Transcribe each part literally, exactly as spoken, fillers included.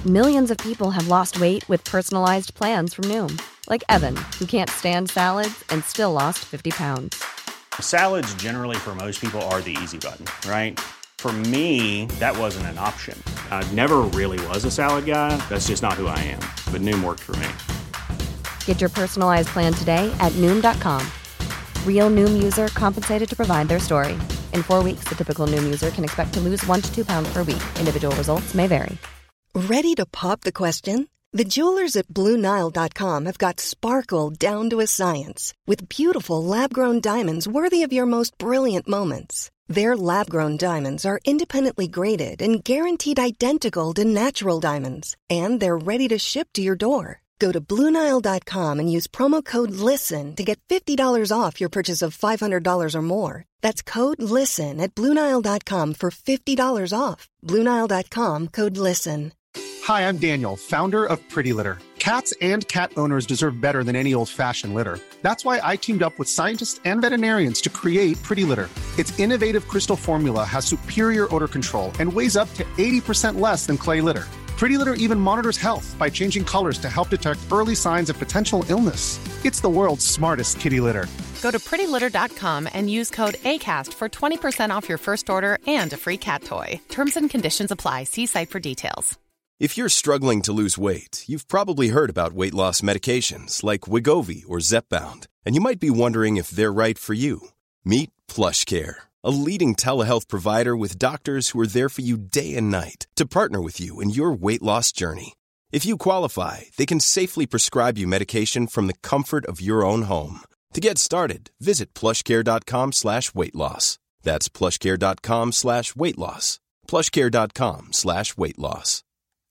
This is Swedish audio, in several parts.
Millions of people have lost weight with personalized plans from Noom. Like Evan, who can't stand salads and still lost fifty pounds. Salads generally for most people are the easy button, right? For me, that wasn't an option. I never really was a salad guy. That's just not who I am. But Noom worked for me. Get your personalized plan today at Noom dot com. Real Noom user compensated to provide their story. In four weeks, the typical Noom user can expect to lose one to two pounds per week. Individual results may vary. Ready to pop the question? The jewelers at Blue Nile dot com have got sparkle down to a science with beautiful lab-grown diamonds worthy of your most brilliant moments. Their lab-grown diamonds are independently graded and guaranteed identical to natural diamonds, and they're ready to ship to your door. Go to Blue Nile dot com and use promo code LISTEN to get fifty dollars off your purchase of five hundred dollars or more. That's code LISTEN at Blue Nile dot com for fifty dollars off. Blue Nile dot com, code LISTEN. Hi, I'm Daniel, founder of Pretty Litter. Cats and cat owners deserve better than any old-fashioned litter. That's why I teamed up with scientists and veterinarians to create Pretty Litter. Its innovative crystal formula has superior odor control and weighs up to eighty percent less than clay litter. Pretty Litter even monitors health by changing colors to help detect early signs of potential illness. It's the world's smartest kitty litter. Go to pretty litter dot com and use code ACAST for twenty percent off your first order and a free cat toy. Terms and conditions apply. See site for details. If you're struggling to lose weight, you've probably heard about weight loss medications like Wegovy or Zepbound, and you might be wondering if they're right for you. Meet PlushCare, a leading telehealth provider with doctors who are there for you day and night to partner with you in your weight loss journey. If you qualify, they can safely prescribe you medication from the comfort of your own home. To get started, visit plushcare.com slash weight loss. That's plushcare.com slash weight loss. plushcare.com slash weight loss.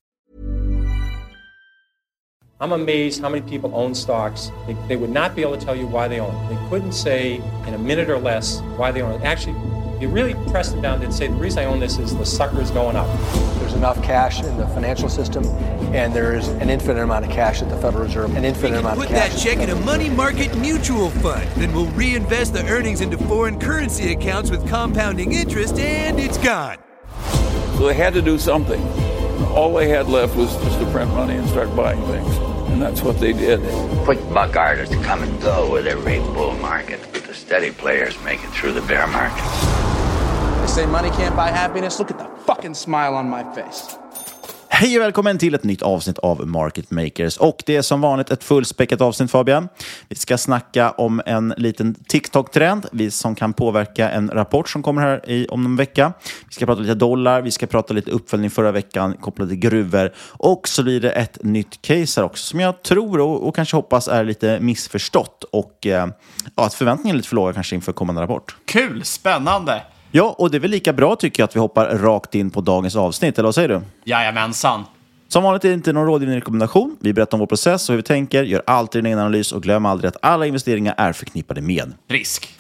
I'm amazed how many people own stocks. They, they would not be able to tell you why they own it. They couldn't say in a minute or less why they own it. Actually, you really press it down, they'd say, the reason I own this is the sucker's going up. There's enough cash in the financial system, and there is an infinite amount of cash at the Federal Reserve, an infinite amount of cash. Put that check in a money market mutual fund. Then we'll reinvest the earnings into foreign currency accounts with compounding interest, and it's gone. So they had to do something. All they had left was just to print money and start buying things. And that's what they did. Quick buck artists come and go with every bull market, but the steady players make it through the bear market. They say money can't buy happiness. Look at the fucking smile on my face. Hej och välkommen till ett nytt avsnitt av Market Makers. Och det är som vanligt ett fullspäckat avsnitt, Fabian. Vi ska snacka om en liten TikTok-trend som kan påverka en rapport som kommer här i, om en vecka. Vi ska prata lite dollar, vi ska prata lite uppföljning förra veckan kopplat till gruvor. Och så blir det ett nytt case här också som jag tror och, och kanske hoppas är lite missförstått. Och eh, ja, att förväntningen är lite för låga kanske inför kommande rapport. Kul, spännande! Ja, och det är väl lika bra tycker jag att vi hoppar rakt in på dagens avsnitt, eller vad säger du? Jajamensan. Som vanligt är det inte någon rådgivning rekommendation. Vi berättar om vår process och hur vi tänker, gör alltid en egen analys och glöm aldrig att alla investeringar är förknippade med risk.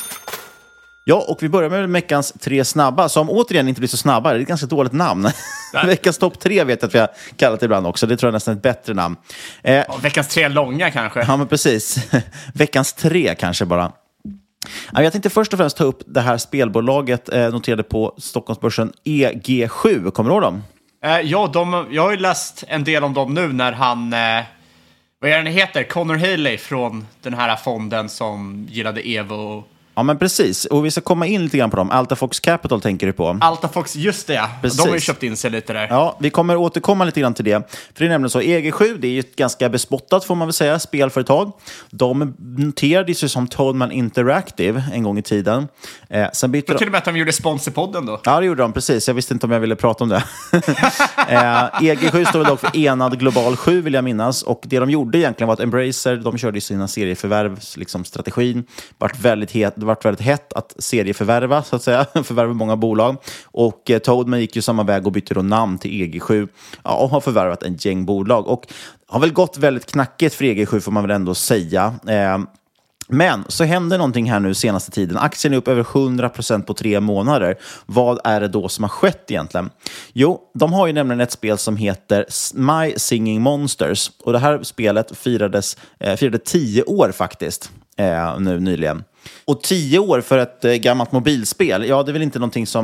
Ja, och vi börjar med veckans tre snabba, som återigen inte blir så snabba. Det är ett ganska dåligt namn. Veckans topp tre vet jag att vi har kallat det ibland också. Det tror jag är nästan ett bättre namn. Eh, ja, veckans tre långa kanske. Ja, men precis. Veckans tre kanske bara. Jag tänkte först och främst ta upp det här spelbolaget eh, noterade på Stockholmsbörsen E G sju. Kommer du ihåg dem? Eh, ja, de, jag har ju läst en del om dem nu när han, eh, vad är det han heter? Connor Haley från den här fonden som gillade Evo. Ja, men precis. Och vi ska komma in lite grann på dem. Altafox Capital tänker du på. Altafox, just det ja. Precis. De har ju köpt in sig lite där. Ja, vi kommer återkomma lite grann till det. För det är nämligen så, E G sju, det är ju ett ganska bespottat får man väl säga, spelföretag. De noterades ju som Toadman Interactive en gång i tiden. Eh, sen bytte de... till och med att de gjorde sponsorpodden då. Ja, det gjorde de, precis. Jag visste inte om jag ville prata om det. eh, E G sju står väl dock för Enad Global sju vill jag minnas. Och det de gjorde egentligen var att Embracer, de körde ju sina serieförvärv, liksom strategin. Vart väldigt het, det varit väldigt hett att serieförvärva, så att säga. Förvärva många bolag. Och eh, Toadman gick ju samma väg och bytte då namn till E G sju. Ja, och har förvärvat en gäng bolag. Och har väl gått väldigt knackigt för E G sju får man väl ändå säga. Eh, Men så händer någonting här nu senaste tiden. Aktien är upp över hundra procent på tre månader. Vad är det då som har skett egentligen? Jo, de har ju nämligen ett spel som heter My Singing Monsters. Och det här spelet firades, eh, firade tio år faktiskt eh, nu nyligen. Och tio år för ett eh, gammalt mobilspel, ja det är väl inte någonting som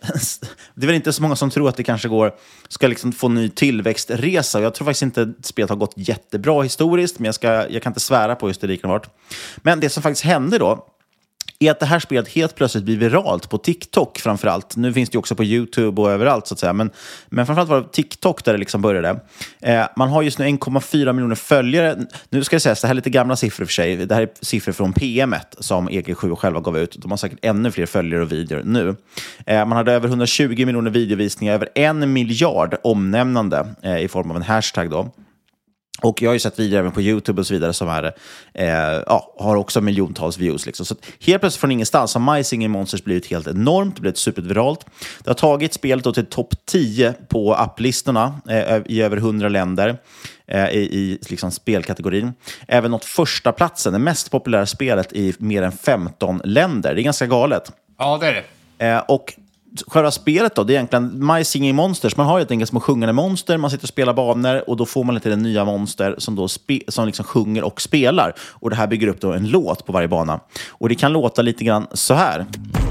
det är väl inte så många som tror att det kanske går, ska liksom få ny tillväxtresa. Jag tror faktiskt inte att spelet har gått jättebra historiskt, men jag, ska, jag kan inte svära på just det lika vart. Men det som faktiskt hände då är att det här spelet helt plötsligt blir viralt på TikTok framförallt. Nu finns det ju också på YouTube och överallt så att säga. Men, men framförallt var det TikTok där det liksom började. Eh, man har just nu en komma fyra miljoner följare. Nu ska jag säga, det här är lite gamla siffror för sig. Det här är siffror från P M ett som E G sju själva gav ut. De har säkert ännu fler följare och videor nu. Eh, man hade över hundratjugo miljoner videovisningar, över en miljard omnämnande eh, i form av en hashtag då. Och jag har ju sett videor även på YouTube och så vidare som är, eh, ja, har också miljontals views. Liksom. Så helt plötsligt från ingenstans har My Singing Monsters blivit helt enormt, blivit superviralt. Det har tagit spelet då till topp tio på applistorna eh, i över hundra länder eh, i, i liksom spelkategorin. Även nått första platsen, det mest populära spelet i mer än femton länder. Det är ganska galet. Ja, det är det. Eh, och själva spelet då, det är egentligen My Singing Monsters. Man har helt enkelt små sjungande monster, man sitter och spelar banor och då får man lite den nya monster som då spe- som liksom sjunger och spelar. Och det här bygger upp då en låt på varje bana. Och det kan låta lite grann så här.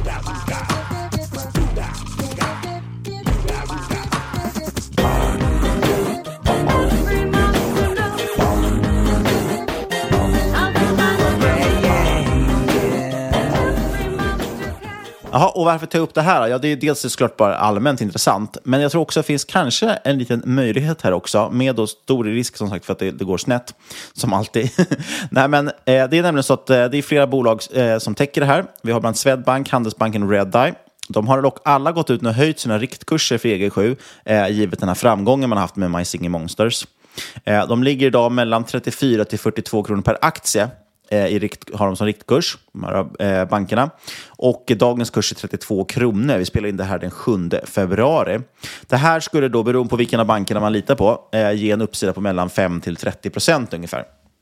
Jaha, och varför ta upp det här? Ja, det är dels såklart bara allmänt intressant. Men jag tror också att det finns kanske en liten möjlighet här också. Med då stor risk som sagt för att det, det går snett. Som alltid. Nej, men eh, det är nämligen så att eh, det är flera bolag eh, som täcker det här. Vi har bland Swedbank, Handelsbanken och Redeye. De har dock alla gått ut och höjt sina riktkurser för E G sju. Eh, givet den här framgången man har haft med My Singing Monsters. Eh, de ligger idag mellan trettiofyra till fyrtiotvå kronor per aktie. I rikt, har de som riktkurs, de här, eh, bankerna. Och dagens kurs är trettiotvå kronor. Vi spelar in det här den sjunde februari. Det här skulle då, beroende på vilken av bankerna man litar på, eh, ge en uppsida på mellan fem till trettio procent ungefär.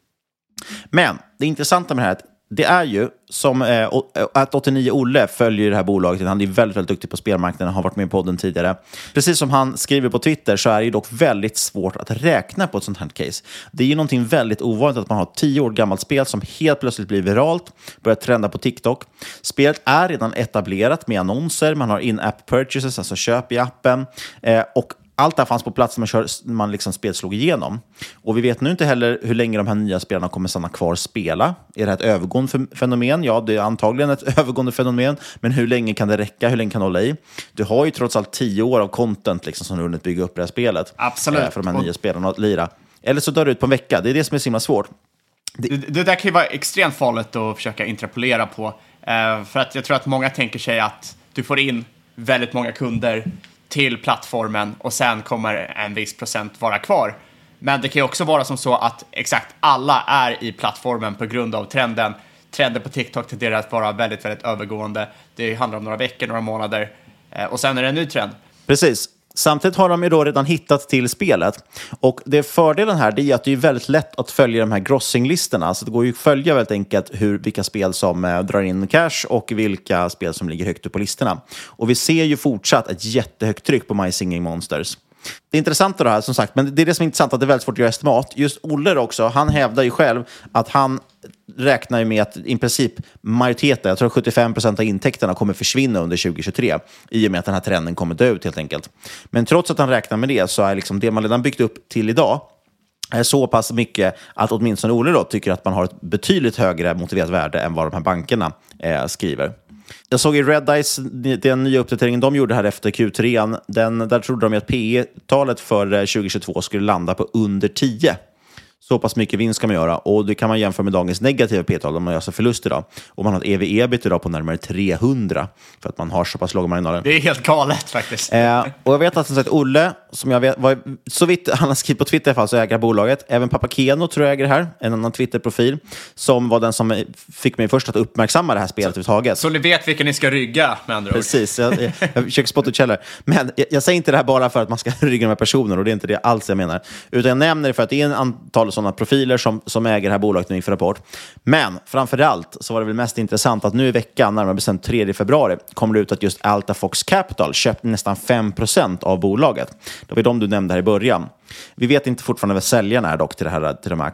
Men det intressanta med det här är att det är ju som eh, att åttionio Olle följer det här bolaget. Han är väldigt, väldigt duktig på spelmarknaden, har varit med i podden tidigare. Precis som han skriver på Twitter så är det ju dock väldigt svårt att räkna på ett sånt här case. Det är ju någonting väldigt ovanligt att man har tio år gammalt spel som helt plötsligt blir viralt, börjar trenda på TikTok. Spelet är redan etablerat med annonser, man har in-app purchases, alltså köp i appen, eh, och allt det här fanns på plats när man, kör, man liksom spel slog igenom. Och vi vet nu inte heller hur länge de här nya spelarna kommer stanna kvar och spela. Är det här ett övergående fenomen? Ja, det är antagligen ett övergående fenomen. Men hur länge kan det räcka? Hur länge kan det hålla i? Du har ju trots allt tio år av content liksom, som du har hunnit bygga upp det här spelet. Absolut. Eh, för de här nya spelarna att lira. Eller så dör det ut på en vecka. Det är det som är så himla svårt. Det, det, det där kan ju vara extremt farligt att försöka interpolera på. Eh, för att jag tror att många tänker sig att du får in väldigt många kunder till plattformen och sen kommer en viss procent vara kvar. Men det kan ju också vara som så att exakt alla är i plattformen på grund av trenden. Trenden på TikTok tenderar att vara väldigt, väldigt övergående. Det handlar om några veckor, några månader och sen är det en ny trend. Precis. Samtidigt har de ju då redan hittat till spelet. Och det fördelen här det är att det är väldigt lätt att följa de här grossinglistorna. Så det går ju att följa väldigt enkelt hur, vilka spel som eh, drar in cash och vilka spel som ligger högt upp på listorna. Och vi ser ju fortsatt ett jättehögt tryck på My Singing Monsters. Det är intressant det här som sagt, men det är det som är intressant att det är väldigt svårt att göra estimat. Just Olle också, han hävdar ju själv att han räknar ju med att i princip majoriteten, jag tror sjuttiofem procent av intäkterna kommer försvinna under tjugo tjugotre i och med att den här trenden kommer dö ut helt enkelt. Men trots att han räknar med det så är liksom det man redan byggt upp till idag är så pass mycket att åtminstone Olle då tycker att man har ett betydligt högre motiverat värde än vad de här bankerna eh, skriver. Jag såg i Redeyes, den nya uppdateringen de gjorde här efter Q tre, den, där trodde de att P E-talet för tjugo tjugotvå skulle landa på under tio. Så pass mycket vinst kan man göra. Och det kan man jämföra med dagens negativa P-tal om man gör så förlust idag. Och man har ett E V-ebit idag på närmare trehundra. För att man har så pass låga marginaler. Det är helt galet faktiskt. Eh, och jag vet att som sagt Olle, som jag vet, var, så vitt han har skrivit på Twitter i alla fall så äger bolaget. Även Pappa Keno tror jag äger det här. En annan Twitter-profil. Som var den som fick mig först att uppmärksamma det här spelet överhuvudtaget. Så ni vet vilken ni ska rygga med andra ord. Precis, jag, jag, jag försöker spotta och källor. Men jag, jag säger inte det här bara för att man ska rygga med personer. Och det är inte det alls jag menar. Utan jag nämner det för att det är en antal sådana profiler som, som äger det här bolaget inför rapport. Men framförallt så var det väl mest intressant att nu i veckan, närmare bestämt tredje februari, kommer det ut att just Altafox Capital köpte nästan fem procent av bolaget. Det var de du nämnde här i början. Vi vet inte fortfarande vad säljarna är dock till, det här, till de här aktierna.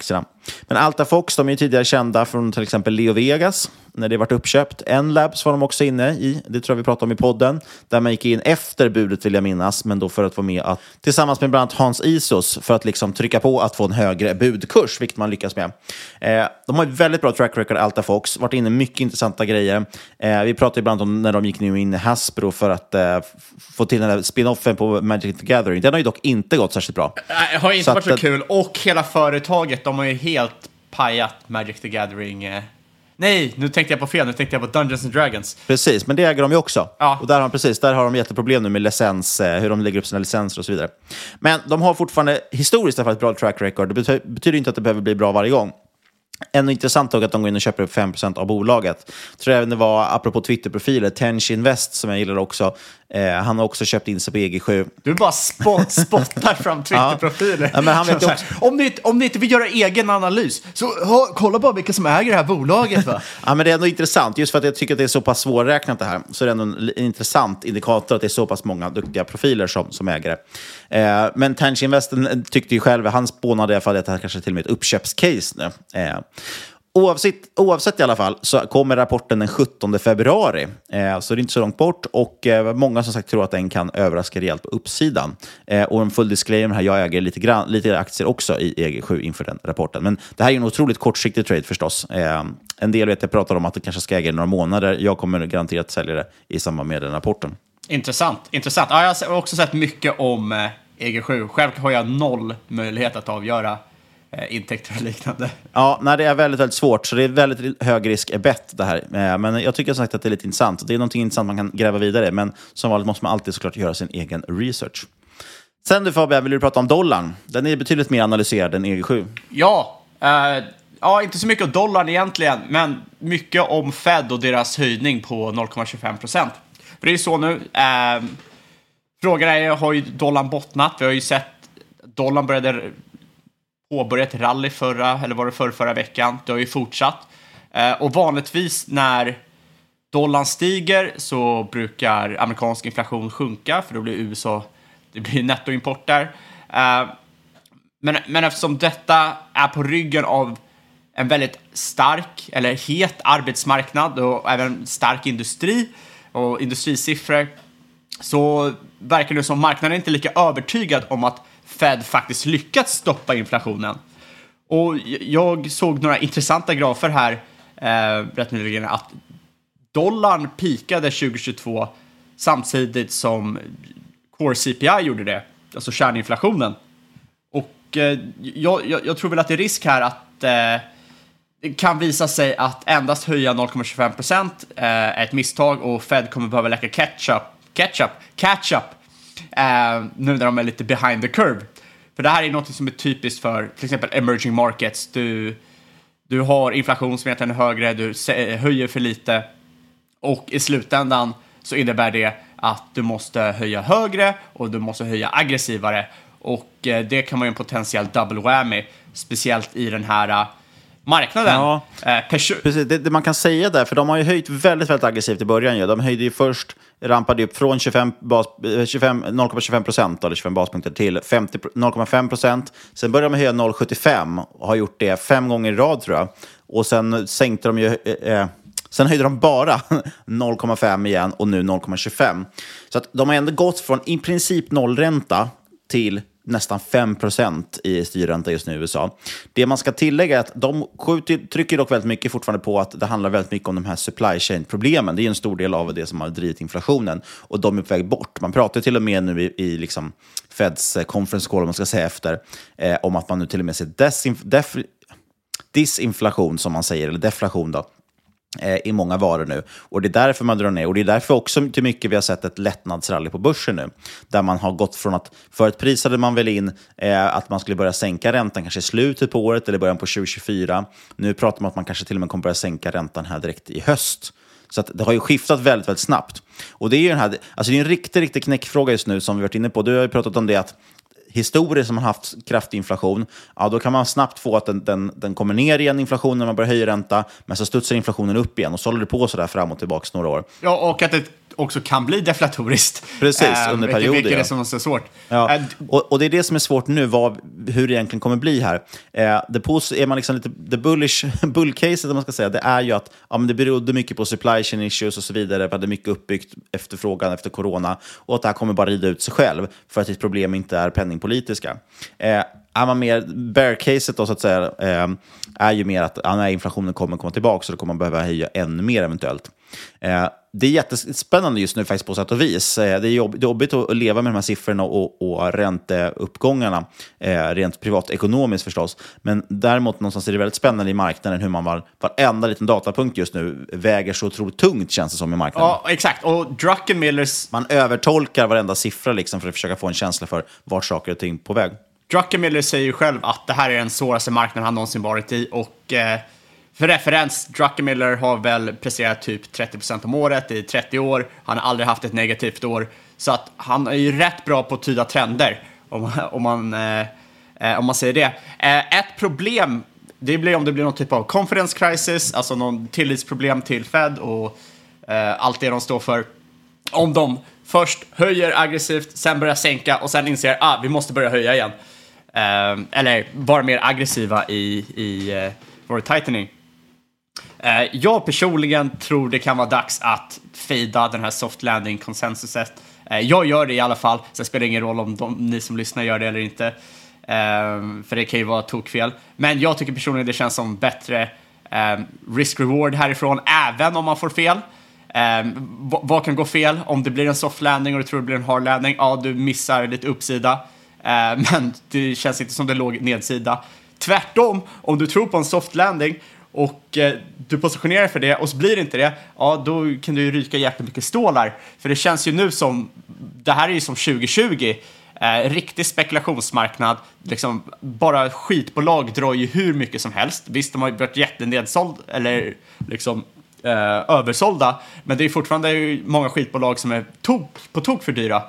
Men Altafox, de är ju tidigare kända från till exempel Leo Vegas, när det varit uppköpt. N-Labs var de också inne i, det tror jag vi pratade om i podden, där man gick in efter budet vill jag minnas, men då för att vara med att, tillsammans med bland annat Hans Isos, för att liksom trycka på att få en högre budkurs, vilket man lyckas med. Eh, de har ett väldigt bra track record, Altafox, varit inne i mycket intressanta grejer. Eh, vi pratade ibland om när de gick nu in i Hasbro för att eh, få till den här spin-offen på Magic the Gathering. Den har ju dock inte gått särskilt bra. Det har inte så varit så att, kul, och hela företaget, de har ju helt pajat Magic the Gathering. Eh. Nej, nu tänkte jag på fel, nu tänkte jag på Dungeons and Dragons. Precis, men det äger de ju också. Ja. Och där har, precis, där har de jätteproblem nu med licens, hur de lägger upp sina licenser och så vidare. Men de har fortfarande historiskt ett bra track record. Det betyder, betyder inte att det behöver bli bra varje gång. Ännu intressant dock att de går in och köper upp fem procent av bolaget. Jag tror även det var, apropå Twitter-profiler, Tench Invest som jag gillar också. Eh, han har också köpt in sig på E G sju. Du bara spot, spottar fram Twitter-profiler. Ja, men han vet också. Om, ni, om ni inte vill göra egen analys, så ha, kolla bara vilka som äger det här bolaget. Va? Ja, men det är ändå intressant. Just för att jag tycker att det är så pass svårräknat det här. Så är det ändå en intressant indikator att det är så pass många duktiga profiler som, som ägare. Eh, men Tench Invest tyckte ju själv, han spånade i alla fall att det här kanske till och med ett uppköpscase nu. Eh, Oavsett, oavsett i alla fall så kommer rapporten den sjuttonde februari. Eh, så det är inte så långt bort. Och eh, många som sagt tror att den kan överraska rejält på uppsidan. Eh, och en full disclaimer här, jag äger lite, grann, lite aktier också i E G sju inför den rapporten. Men det här är en otroligt kortsiktig trade förstås. Eh, en del vet jag pratar om att det kanske ska äga i några månader. Jag kommer garanterat sälja det i samband med den rapporten. Intressant, intressant. Ja, jag har också sett mycket om eh, E G sju. Själv har jag noll möjlighet att avgöra intäkter och liknande. Ja, nej, det är väldigt, väldigt svårt. Så det är väldigt hög risk bett det här. Men jag tycker som sagt att det är lite intressant. Det är någonting intressant man kan gräva vidare. Men som vanligt måste man alltid såklart göra sin egen research. Sen du Fabian, vill du prata om dollarn? Den är betydligt mer analyserad än E G sju. Ja, eh, ja, inte så mycket om dollarn egentligen. Men mycket om Fed och deras höjning på noll komma tjugofem procent. För det är ju så nu. Eh, frågan är, har ju dollarn bottnat? Vi har ju sett dollarn började påbörja ett rally förra, eller var det förra, förra veckan. Det har ju fortsatt. Eh, och vanligtvis när dollarn stiger så brukar amerikansk inflation sjunka, för då blir U S A, det blir nettoimport där. Eh, men, men eftersom detta är på ryggen av en väldigt stark eller het arbetsmarknad och även stark industri och industrisiffror, så verkar det som marknaden inte är lika övertygad om att Fed faktiskt lyckats stoppa inflationen. Och jag såg några intressanta grafer här eh, rätt nyligen, att dollarn pikade tjugohundratjugotvå samtidigt som Core C P I gjorde det, alltså kärninflationen. Och eh, jag, jag, jag tror väl att det är risk här att eh, det kan visa sig att endast höja noll komma tjugofem procent eh, är ett misstag, och Fed kommer behöva lägga catch-up, catch-up, catch-up Uh, nu när de är lite behind the curve. För det här är något som är typiskt för till exempel emerging markets. Du, du har inflation som egentligen är högre, du höjer för lite, och i slutändan så innebär det att du måste höja högre och du måste höja aggressivare. Och uh, det kan vara en potentiell double whammy, speciellt i den här uh, marknaden. Ja, uh, precis. Det, det man kan säga där, för de har ju höjt väldigt, väldigt aggressivt i början. Ja. De höjde ju först, rampade upp från tjugofem bas, tjugofem, noll komma tjugofem procent eller tjugofem baspunkter till femtio, noll komma fem procent. Sen började de höja noll komma sjuttiofem och har gjort det fem gånger i rad tror jag. Och sen sänkte de ju... Eh, sen höjde de bara noll komma fem igen och nu noll komma tjugofem. Så att de har ändå gått från i princip nollränta till nästan fem procent i styrränta just nu i U S A. Det man ska tillägga är att de skjuter, trycker dock väldigt mycket fortfarande på att det handlar väldigt mycket om de här supply chain-problemen. Det är en stor del av det som har drivit inflationen, och de är på väg bort. Man pratar till och med nu i, i liksom Feds conference call, om man ska säga efter, eh, om att man nu till och med ser desinf- def- disinflation, som man säger, eller deflation då, i många varor nu. Och det är därför man drar ner. Och det är därför också till mycket vi har sett ett lättnadsrally på börsen nu. Där man har gått från att, förut prisade man väl in eh, att man skulle börja sänka räntan kanske i slutet på året eller början på tjugo tjugofyra. Nu pratar man om att man kanske till och med kommer börja sänka räntan här direkt i höst. Så att det har ju skiftat väldigt, väldigt snabbt. Och det är ju den här, alltså det är en riktig, riktig knäckfråga just nu som vi varit inne på. Du har ju pratat om det, att historier som har haft kraftig inflation, ja, då kan man snabbt få att den, den, den kommer ner igen, inflationen, när man börjar höja ränta, men så studsar inflationen upp igen, och så håller det på sådär fram och tillbaka några år. Ja, och att ett också kan bli deflatoriskt. Precis, eh, under vilket, perioder. Vilket ja. är som är så svårt. Ja. Eh, och, och det är det som är svårt nu, vad, hur det egentligen kommer bli här. Eh, det pos- är man liksom lite, the bullish, bull-caset, om man ska säga, det är ju att ja, men det berodde mycket på supply chain issues och så vidare, för att det är mycket uppbyggt efterfrågan efter corona, och att det här kommer bara rida ut sig själv, för att ett problem inte är penningpolitiska. Eh, är man mer, bear-caset då så att säga, eh, är ju mer att ja, när inflationen kommer komma tillbaka, så då kommer man behöva höja ännu mer eventuellt. Eh, det är jättespännande just nu faktiskt på sätt och vis. Eh, det är jobb, jobbigt att leva med de här siffrorna och, och ränteuppgångarna, eh, rent privatekonomiskt förstås. Men däremot någonstans är det väldigt spännande i marknaden hur man var, varenda liten datapunkt just nu väger så otroligt tungt, känns det som, i marknaden. Ja, exakt. Och Druckenmillers... Man övertolkar varenda siffra liksom, för att försöka få en känsla för vart saker och ting är på väg. Druckenmiller säger ju själv att det här är den svåraste marknaden han någonsin varit i, och eh, för referens, Druckenmiller har väl presterat typ trettio procent om året i trettio år. Han har aldrig haft ett negativt år, så att han är ju rätt bra på att tyda trender, om, om, man, eh, om man säger det. Eh, ett problem, det blir om det blir någon typ av confidence crisis, alltså någon tillitsproblem till Fed och eh, allt det de står för. Om de först höjer aggressivt, sen börjar sänka och sen inser att ah, vi måste börja höja igen. Uh, eller vara mer aggressiva i, i uh, vår tightening. Uh, jag personligen tror det kan vara dags att fejda den här soft landing konsensuset. Uh, jag gör det i alla fall, så det spelar ingen roll om de, ni som lyssnar gör det eller inte. Uh, för det kan ju vara tokfel. Men jag tycker personligen det känns som bättre uh, risk-reward härifrån, även om man får fel. Um, v- vad kan gå fel? Om det blir en soft landing och du tror det blir en hard landing, ja, du missar lite uppsida. Uh, men det känns inte som det låg nedsida. Tvärtom, om du tror på en soft landing och uh, du positionerar för det och så blir det inte det, ja, då kan du ju ryka jättemycket stålar. För det känns ju nu som, det här är ju som tjugo tjugo, uh, riktig spekulationsmarknad. Liksom, bara skitbolag drar ju hur mycket som helst. Visst, de har ju varit jättenedsåld, eller liksom uh, översålda, men det är fortfarande ju många skitbolag som är tok, på tok för dyra.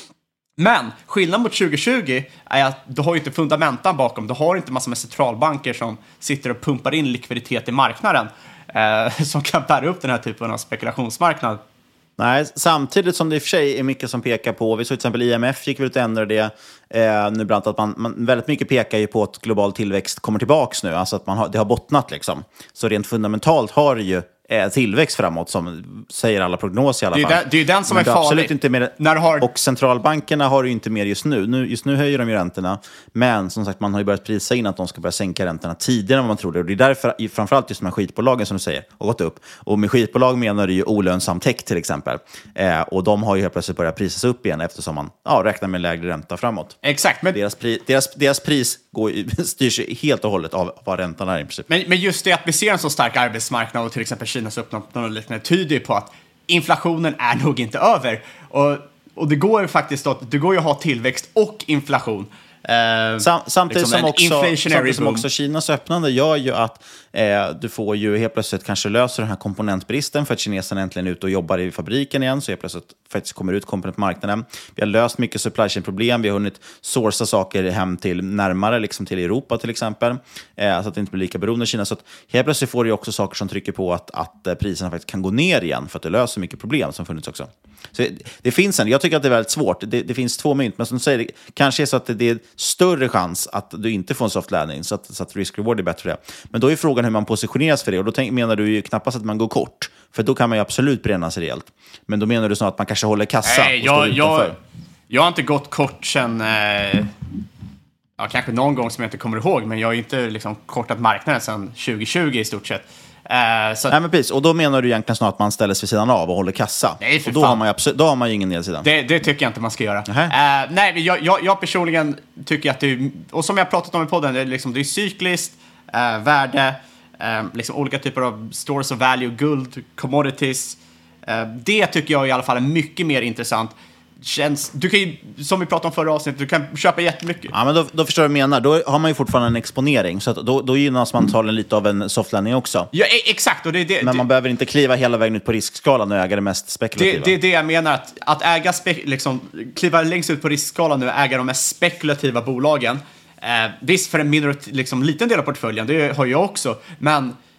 Men skillnaden mot tjugo tjugo är att du har ju inte fundamentan bakom. Du har inte massor med centralbanker som sitter och pumpar in likviditet i marknaden eh, som kan bära upp den här typen av spekulationsmarknad. Nej, samtidigt som det i och för sig är mycket som pekar på, vi såg till exempel I M F gick väl ut och ändrade det eh, nu, bland annat att man, man väldigt mycket pekar ju på att global tillväxt kommer tillbaks nu, alltså att man har, det har bottnat liksom. Så rent fundamentalt har det ju eh, tillväxt framåt, som säger alla prognoser i alla det fall. Den, det är ju den som men är farlig. Absolut inte mer, när du har... Och centralbankerna har ju inte mer just nu. nu. Just nu höjer de ju räntorna, men som sagt man har ju börjat prisa in att de ska börja sänka räntorna tidigare än vad man trodde. Och det är därför framförallt just de här skitbolagen som du säger har gått upp. Och med skitbolag menar du ju olönsam tech till exempel. Eh, och de har ju helt plötsligt börjat prisas upp igen eftersom man ja, räknar med lägre ränta framåt. Exakt. Men... Deras, pri, deras, deras pris går, styrs helt och hållet av vad räntan är i princip. Men, men just det att vi ser en så stark arbetsmarknad och till exempel Kinas öppnande och liknande tyder på att inflationen är nog inte över. Och, och det går ju faktiskt att, det går ju att ha tillväxt och inflation. Eh, Sam, samtidigt liksom som, också, samtidigt som boom. också Kinas öppnande gör ju att eh, du får ju helt plötsligt kanske löser den här komponentbristen för att kineserna äntligen är ute och jobbar i fabriken igen, så helt plötsligt faktiskt kommer ut komponentmarknaden. Vi har löst mycket supply chain problem, vi har hunnit sourca saker hem till närmare, liksom till Europa till exempel, eh, så att det inte blir lika beroende av Kina. Så att helt plötsligt får du också saker som trycker på att, att eh, priserna faktiskt kan gå ner igen för att det löser mycket problem som funnits också. Så det, det finns en, jag tycker att det är väldigt svårt. Det, det finns två mynt, men som du säger, det kanske är så att det, det är större chans att du inte får en soft landing, så att, så att risk-reward är bättre för det. Men då är frågan hur man positioneras för det, och då tänk, menar du ju knappast att man går kort, för då kan man ju absolut bränna sig rejält. Men då menar du snarare att man kanske håller kassa. Nej, och jag, står jag, utanför. jag har inte gått kort sen, eh, ja, kanske någon gång som jag inte kommer ihåg, men jag har inte liksom kortat marknaden sedan tjugo tjugo i stort sett. Uh, så Nej, men precis. Och då menar du egentligen snart att man ställer sig vid sidan av och håller kassa. Nej, för och då fan. har, man ju absolut, då har man ju ingen nedsida. Det, det tycker jag inte man ska göra. Uh, nej, jag, jag, jag personligen tycker att det är, och som jag pratat om i podden, det är, liksom, det är cykliskt, uh, värde, uh, liksom olika typer av stores of value, guld, commodities. Uh, det tycker jag i alla fall är mycket mer intressant. Känns, du kan ju, som vi pratade om förra avsnittet, du kan köpa jättemycket. Ja, men då, då förstår jag vad du menar. Då har man ju fortfarande en exponering, så att då, då gynnas man antagligen lite av en soft landing också. Ja, exakt. Och det, det, men man det, behöver inte kliva hela vägen ut på riskskalan och äga det mest spekulativa. Det, det är det jag menar, att, att äga spe, liksom, kliva längst ut på riskskalan nu och äga de mest spekulativa bolagen. Eh, visst, för en mindre, liksom, liten del av portföljen, det har jag också, men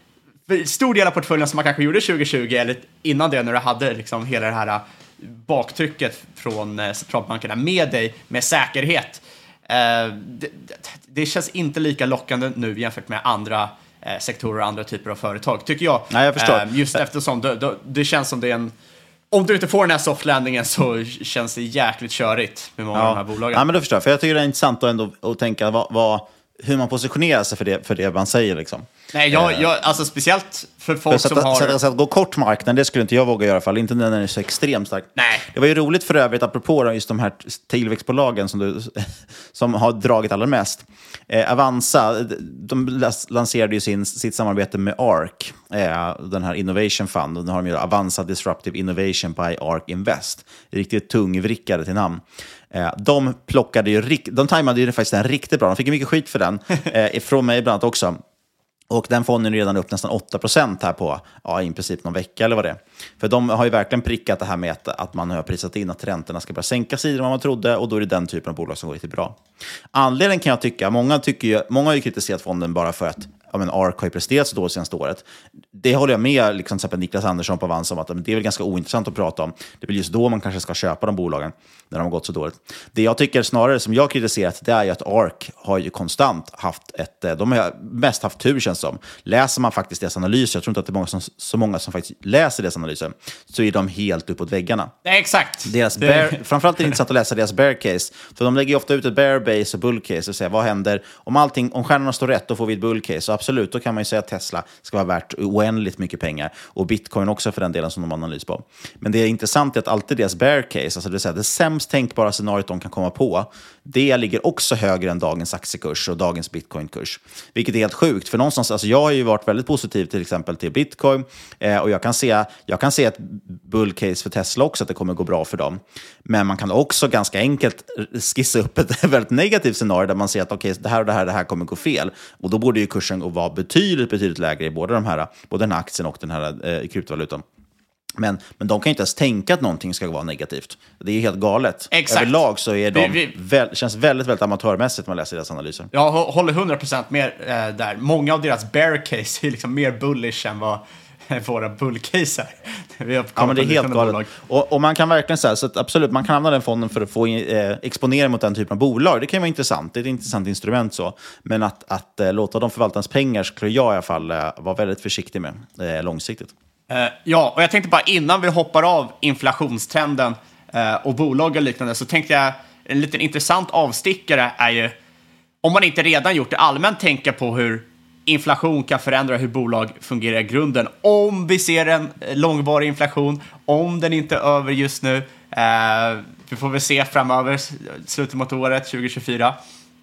stor del av portföljen som man kanske gjorde tjugo tjugo eller innan det, när du hade liksom hela det här baktrycket från centralbankerna med dig med säkerhet. Det, det, det känns inte lika lockande nu jämfört med andra sektorer och andra typer av företag, tycker jag. Nej, jag förstår. Just eftersom det, det, det känns som det är en... Om du inte får den här softlandingen så känns det jäkligt körigt med många ja. av de här bolagen. Ja, men då förstår jag. För jag tycker det är intressant att, ändå, att tänka vad, vad, hur man positionerar sig för det, för det man säger. Liksom. Nej, jag, jag, alltså speciellt för folk för som har... Så att, så att gå kort marknaden, det skulle inte jag våga göra i alla fall. Inte när den är så extremt stark. Nej. Det var ju roligt för övrigt, apropå just de här tillväxtbolagen som, du, som har dragit allra mest. Eh, Avanza, de lanserade ju sin, sitt samarbete med A R K, eh, den här Innovation Fund. Och nu har de ju Avanza Disruptive Innovation by A R K Invest. Riktigt tungvrickade till namn. Eh, de plockade ju, de tajmade ju faktiskt den riktigt bra. De fick ju mycket skit för den, eh, från mig bland annat också. Och den fonden är redan upp nästan åtta procent här på, ja, i princip någon vecka eller vad det är. För de har ju verkligen prickat det här med att, att man har prisat in att räntorna ska börja sänka sidor än vad man trodde, och då är det den typen av bolag som går riktigt bra. Anledningen kan jag tycka, många, tycker ju, många har ju kritiserat fonden bara för att ja, men A R K har ju presterat så dåligt senaste året. Det håller jag med liksom, till exempel Niklas Andersson på Avanza om, att det är väl ganska ointressant att prata om. Det är väl just då man kanske ska köpa de bolagen, när de har gått så dåligt. Det jag tycker snarare som jag kritiserat, det är ju att A R K har ju konstant haft ett, de har mest haft tur, känns som. Läser man faktiskt deras analyser, jag tror inte att det är många som, så många som faktiskt läser deras analyser, så är de helt uppåt väggarna. Nej, exakt. Deras bear, framförallt är det intressant att läsa deras bear case, för de lägger ju ofta ut ett bear base och bull case och säger vad händer om allting, om stjärnorna står rätt, då får vi ett bull case. Så absolut, då kan man ju säga att Tesla ska vara värt oändligt mycket pengar, och Bitcoin också för den delen som de har analys på. Men det är intressant att alltid deras bear case, alltså det vill säga det sämst tänkbara scenariot de kan komma på, det ligger också högre än dagens aktiekurs och dagens Bitcoin-kurs. Vilket är helt sjukt, för någonstans, alltså jag har ju varit väldigt positiv till exempel till Bitcoin, eh, och jag kan se, jag kan se ett bull case för Tesla också, att det kommer gå bra för dem. Men man kan också ganska enkelt skissa upp ett väldigt negativt scenario där man ser att okej, okay, det här och det här, det här kommer gå fel. Och då borde ju kursen vara betydligt, betydligt lägre i båda de här, både den här aktien och den här eh, kryptovalutan. Men, men de kan inte ens tänka att någonting ska vara negativt. Det är helt galet. Exakt. Överlag så är de, vi, vi, väl, känns väldigt, väldigt amatörmässigt när man läser deras analyser. Jag håller hundra procent med eh, där. Många av deras bear case är liksom mer bullish än vad våra bullcaser. Vi har ja, men det är helt galet. Och, och man kan verkligen säga, så att absolut, man kan använda den fonden för att få eh, exponera mot den typen av bolag. Det kan vara intressant. Det är ett intressant instrument så. Men att, att eh, låta dem förvalta ens pengar skulle jag i alla fall eh, vara väldigt försiktig med eh, långsiktigt. Uh, ja, och jag tänkte bara innan vi hoppar av inflationstrenden uh, och bolag och liknande, så tänkte jag en liten intressant avstickare är ju, om man inte redan gjort det, allmänt tänka på hur inflation kan förändra hur bolag fungerar i grunden. Om vi ser en långvarig inflation, om den inte är över just nu, uh, vi får väl se framöver, slutet mot året tjugo tjugofyra.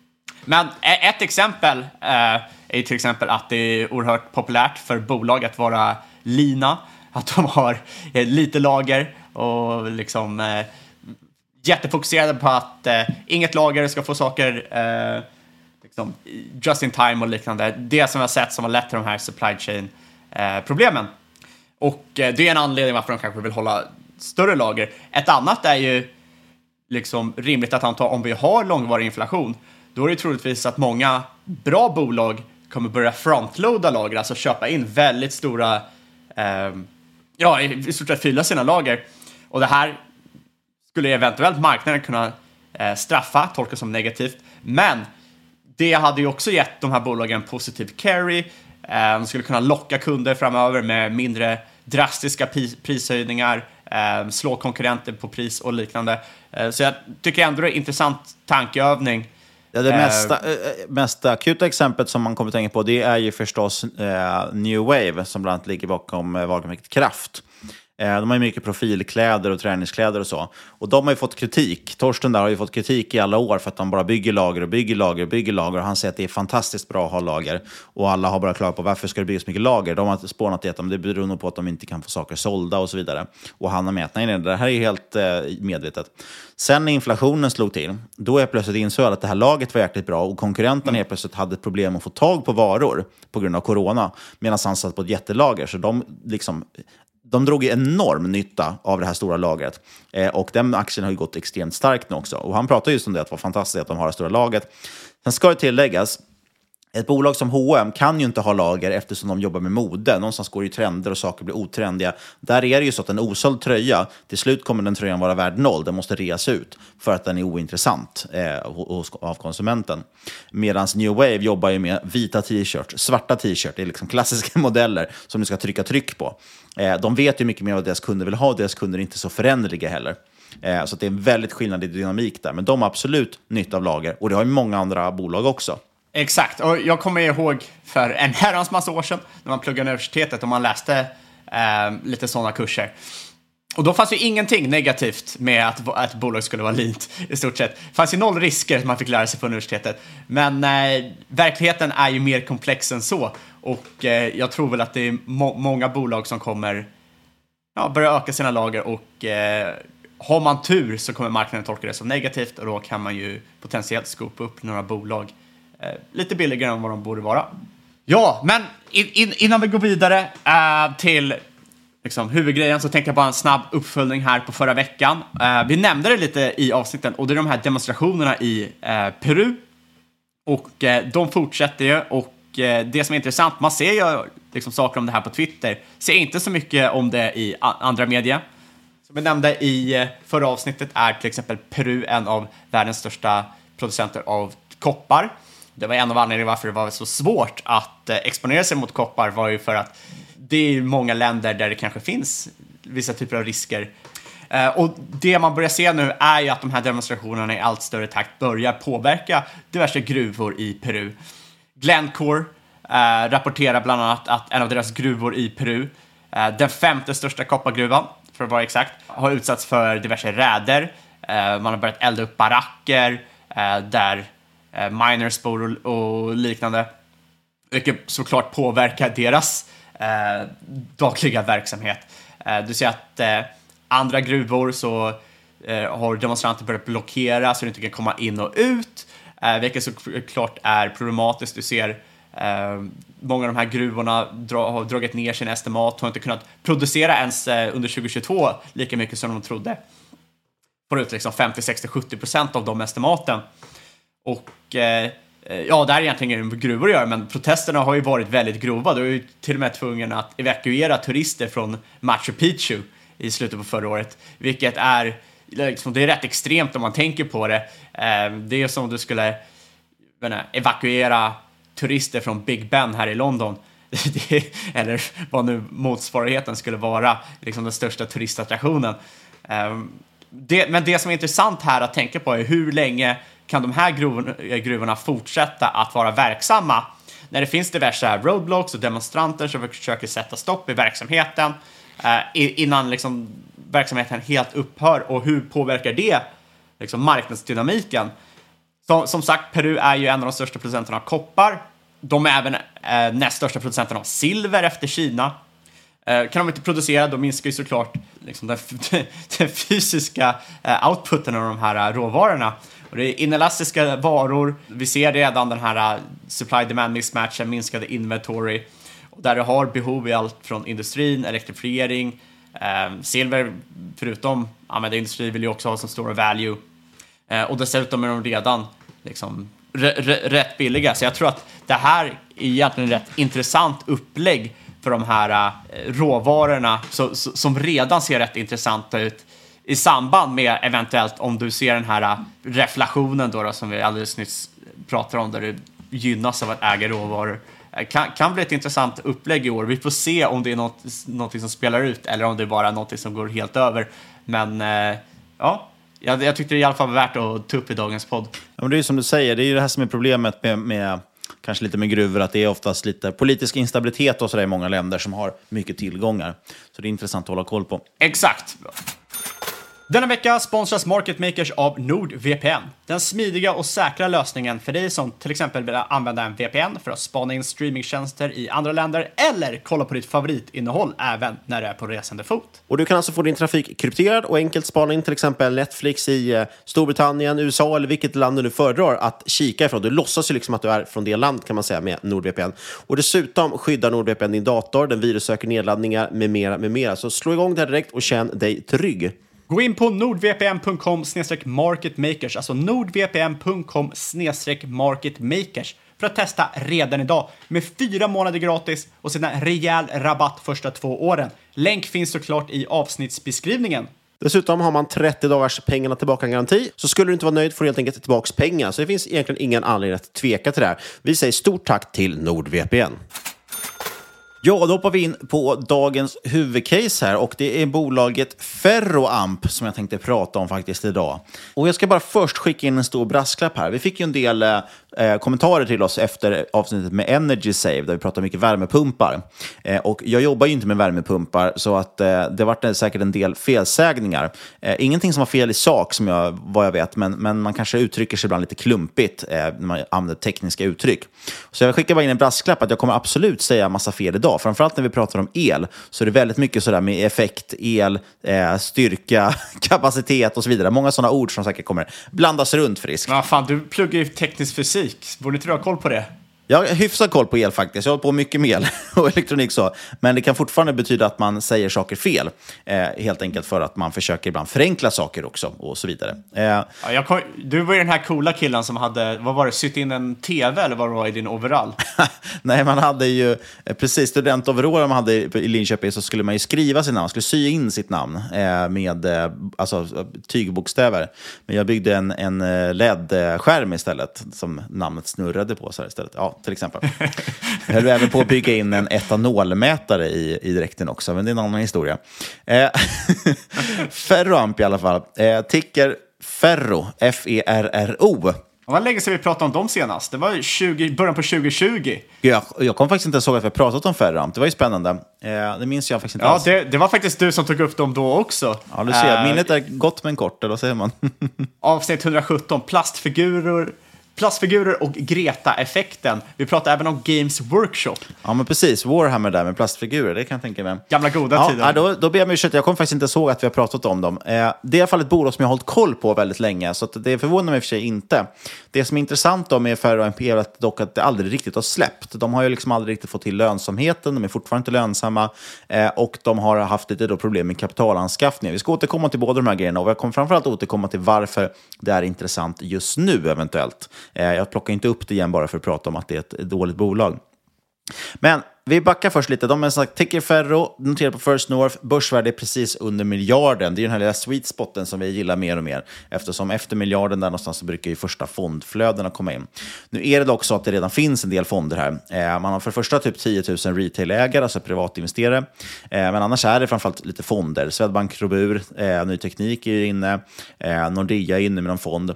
Men ett exempel uh, är till exempel att det är oerhört populärt för bolag att vara lina, att de har eh, lite lager och liksom eh, jättefokuserade på att eh, inget lager ska få saker eh, liksom, just in time och liknande. Det som vi har sett som har lett till de här supply chain eh, problemen. Och eh, det är en anledning varför de kanske vill hålla större lager. Ett annat är ju liksom rimligt att anta, om vi har långvarig inflation, då är det troligtvis att många bra bolag kommer börja frontloada lager, alltså köpa in väldigt stora Uh, ja, i stort sett fylla sina lager. Och det här skulle eventuellt marknaden kunna uh, straffa, tolka som negativt. Men det hade ju också gett de här bolagen positiv carry. Uh, de skulle kunna locka kunder framöver med mindre drastiska pris- prishöjningar, uh, slå konkurrenter på pris och liknande. Uh, så jag tycker ändå det är en intressant tankeövning. Ja, det mesta, äh, mest akuta exemplet som man kommer att tänka på, det är ju förstås äh, New Wave, som bland annat ligger bakom äh, varumärket Kraft. Äh, de har ju mycket profilkläder och träningskläder och så. Och de har ju fått kritik. Torsten där har ju fått kritik i alla år för att de bara bygger lager och bygger lager och bygger lager. Och han säger att det är fantastiskt bra att ha lager. Och alla har bara klagat på varför ska det byggas mycket lager. De har spånat i att det beror nog på att de inte kan få saker sålda och så vidare. Och han har mätt, nej, nej, det här är helt äh, medvetet. Sen när inflationen slog till, då är plötsligt insåg att det här laget var jäkligt bra och konkurrenterna mm. helt plötsligt hade ett problem att få tag på varor på grund av corona, medan han satt på ett jättelager. Så de, liksom, de drog enorm nytta av det här stora lagret. Eh, och den aktien har ju gått extremt starkt nu också. Och han pratar just om det, att det var fantastiskt att de har det stora lagret. Sen ska det tilläggas, Ett bolag som H och M kan ju inte ha lager eftersom de jobbar med mode. Någonstans går ju trender och saker blir otrendiga. Där är det ju så att en osåld tröja, till slut kommer den tröjan vara värd noll. Den måste reas ut för att den är ointressant eh, hos, av konsumenten. Medan New Wave jobbar ju med vita t-shirts, svarta t-shirts. Det är liksom klassiska modeller som du ska trycka tryck på. Eh, de vet ju mycket mer vad deras kunder vill ha. Deras kunder är inte så föränderliga heller. Eh, så det är en väldigt skillnad i dynamik där. Men de har absolut nytta av lager. Och det har ju många andra bolag också. Exakt, och jag kommer ihåg för en herrans massa år sedan när man pluggade universitetet och man läste eh, lite sådana kurser. Och då fanns ju ingenting negativt med att, att ett bolag skulle vara leant i stort sett. Det fanns ju noll risker som man fick lära sig på universitetet. Men eh, verkligheten är ju mer komplex än så. Och eh, jag tror väl att det är må- många bolag som kommer ja, börja öka sina lager och eh, har man tur så kommer marknaden tolka det som negativt och då kan man ju potentiellt skopa upp några bolag Eh, lite billigare än vad de borde vara. Ja, men in, in, innan vi går vidare eh, till liksom, huvudgrejen så tänkte jag bara en snabb uppföljning här på förra veckan. Eh, vi nämnde det lite i avsnitten och det är de här demonstrationerna i eh, Peru. Och eh, de fortsätter ju och eh, det som är intressant, man ser ju liksom, saker om det här på Twitter. Ser inte så mycket om det i a- andra medier. Som vi nämnde i eh, förra avsnittet är till exempel Peru en av världens största producenter av koppar. Det var en av anledningarna varför det var så svårt att exponera sig mot koppar var ju för att det är många länder där det kanske finns vissa typer av risker. Och det man börjar se nu är ju att de här demonstrationerna i allt större takt börjar påverka diverse gruvor i Peru. Glencore äh, rapporterar bland annat att en av deras gruvor i Peru, äh, den femte största koppargruvan för att vara exakt, har utsatts för diverse räder. Äh, man har börjat elda upp baracker äh, där Uh, miners bor och, och liknande, vilket såklart påverkar deras uh, dagliga verksamhet. Uh, du ser att uh, andra gruvor så uh, har demonstranter börjat blockera så de inte kan komma in och ut, uh, vilket såklart är problematiskt. Du ser uh, många av de här gruvorna dra, har dragit ner sin estimat, har inte kunnat producera ens uh, under tjugo tjugotvå lika mycket som de trodde. Får ut liksom femtio, sextio, sjuttio procent av de estimaten. Och eh, ja, det här är egentligen gruvor att göra, men protesterna har ju varit väldigt grova. Du är ju till och med tvungen att evakuera turister från Machu Picchu i slutet på förra året. Vilket är, liksom, det är rätt extremt om man tänker på det. Eh, det är som om du skulle menar, evakuera turister från Big Ben här i London. Det, eller vad nu motsvarigheten skulle vara, liksom den största turistattraktionen. Eh, det, men det som är intressant här att tänka på är hur länge kan de här gruvorna, gruvorna fortsätta att vara verksamma när det finns diverse roadblocks och demonstranter som försöker sätta stopp i verksamheten eh, innan liksom, verksamheten helt upphör, och hur påverkar det liksom, marknadsdynamiken? Så, som sagt, Peru är ju en av de största producenterna av koppar. De är även eh, näst största producenten av silver efter Kina. Eh, kan de inte producera, då minskar ju såklart liksom, den, den fysiska eh, outputen av de här råvarorna. Och det är inelastiska varor. Vi ser redan den här supply-demand mismatchen, minskade inventory. Och där du har behov i allt från industrin, elektrifiering. Eh, silver, förutom använda industri, vill ju också ha som stora value. Eh, och dessutom är de redan liksom, r- r- rätt billiga. Så jag tror att det här är egentligen ett rätt intressant upplägg för de här eh, råvarorna så, så, som redan ser rätt intressanta ut. I samband med eventuellt om du ser den här reflationen då, då som vi alldeles nyss pratade om, där det gynnas av att äga råvaror. Kan, kan bli ett intressant upplägg i år. Vi får se om det är något, något som spelar ut eller om det är bara något som går helt över. Men eh, ja, jag, jag tyckte det i alla fall var värt att ta upp i dagens podd. Ja, men det är ju som du säger, det är ju det här som är problemet med, med kanske lite med gruvor, att det är oftast lite politisk instabilitet och sådär i många länder som har mycket tillgångar. Så det är intressant att hålla koll på. Exakt. Denna vecka sponsras Market Makers av NordVPN. Den smidiga och säkra lösningen för dig som till exempel vill använda en V P N för att spana in streamingtjänster i andra länder eller kolla på ditt favoritinnehåll även när du är på resande fot. Och du kan alltså få din trafik krypterad och enkelt spana in till exempel Netflix i Storbritannien, U S A eller vilket land du nu föredrar att kika ifrån. Du låtsas ju liksom att du är från det land, kan man säga, med NordVPN. Och dessutom skyddar NordVPN din dator, den virussöker nedladdningar med mera, med mera. Så slå igång det här direkt och känn dig trygg. Gå in på nordvpn punkt com slash marketmakers, alltså nordvpn punkt com slash marketmakers, för att testa redan idag med fyra månader gratis och sedan en rejäl rabatt första två åren. Länk finns såklart i avsnittsbeskrivningen. Dessutom har man trettio dagars pengarna tillbaka-garanti. Så skulle du inte vara nöjd får du helt enkelt tillbaka pengar. Så det finns egentligen ingen anledning att tveka till det här. Vi säger stort tack till NordVPN. Ja, då hoppar vi in på dagens huvudcase här och det är bolaget Ferroamp som jag tänkte prata om faktiskt idag. Och jag ska bara först skicka in en stor brasklapp här. Vi fick ju en del eh, kommentarer till oss efter avsnittet med Energy Save där vi pratar mycket värmepumpar. Eh, och jag jobbar ju inte med värmepumpar så att eh, det var säkert en del felsägningar. Eh, ingenting som var fel i sak som jag, vad jag vet, men, men man kanske uttrycker sig ibland lite klumpigt eh, när man använder tekniska uttryck. Så jag skickar bara in en brasklapp att jag kommer absolut säga massa fel idag. Framförallt när vi pratar om el så är det väldigt mycket sådär med effekt, el, eh, styrka, kapacitet och så vidare. Många sådana ord som säkert kommer blandas runt friskt. Ja, fan, du pluggar ju teknisk fysik. Borde inte du ha koll på det? Jag har hyfsat koll på el faktiskt. Jag har hållit på mycket med el och elektronik så. Men det kan fortfarande betyda att man säger saker fel. Eh, helt enkelt för att man försöker ibland förenkla saker också och så vidare. Eh, ja, jag kom, du var ju den här coola killen som hade, vad var det, sytt in en tv eller vad det var i din overall? Nej, man hade ju precis studentoverall man hade i Linköping så skulle man ju skriva sitt namn. Man skulle sy in sitt namn eh, med eh, alltså, tygbokstäver. Men jag byggde en, en L E D-skärm istället som namnet snurrade på så här istället. Ja, till exempel. Jag höll även på att bygga in en etanolmätare i, i dräkten också, men det är en annan historia. Eh, Ferroamp i alla fall. Eh, ticker Ferro, F E R R O. Vad länge sedan vi pratade om dem senast? Det var tjugo, början på tjugo tjugo. Jag, jag kom faktiskt inte ihåg att vi pratat om Ferroamp. Det var ju spännande. Eh, det minns jag faktiskt inte ja, alls. Det, det var faktiskt du som tog upp dem då också. Ja, du ser. Uh, minnet är gott men kort, eller vad säger man? Avsnitt etthundrasjutton, plastfigurer... Plastfigurer och Greta-effekten. Vi pratar även om Games Workshop. Ja, men precis. Warhammer där med plastfigurer, det kan jag tänka mig. Gamla goda ja, tiden. Ja, då, då ber jag mig ursäkt. Jag kommer faktiskt inte ihåg att vi har pratat om dem. Eh, det är i alla fall ett bolag som jag har hållit koll på väldigt länge, så att det förvånar mig för sig inte. Det som är intressant då med Ferroamp är att, dock att det aldrig riktigt har släppt. De har ju liksom aldrig riktigt fått till lönsamheten, de är fortfarande inte lönsamma eh, och de har haft lite då problem med kapitalanskaffning. Vi ska återkomma till båda de här grejerna och jag kommer framförallt återkomma till varför det är intressant just nu eventuellt. Eh, jag plockar inte upp det igen bara för att prata om att det är ett dåligt bolag. Men vi backar först lite. De är sagt ticker Ferro, noterar på First North, börsvärde är precis under miljarden. Det är den här lilla sweet spoten som vi gillar mer och mer. Eftersom efter miljarden där någonstans så brukar ju första fondflödena komma in. Nu är det dock så att det redan finns en del fonder här. Eh, man har för första typ tio tusen retail-ägare, alltså privatinvesterare. Eh, men annars är det framförallt lite fonder. Swedbank Robur, eh, Ny Teknik är inne, eh, Nordea är inne med någon fond.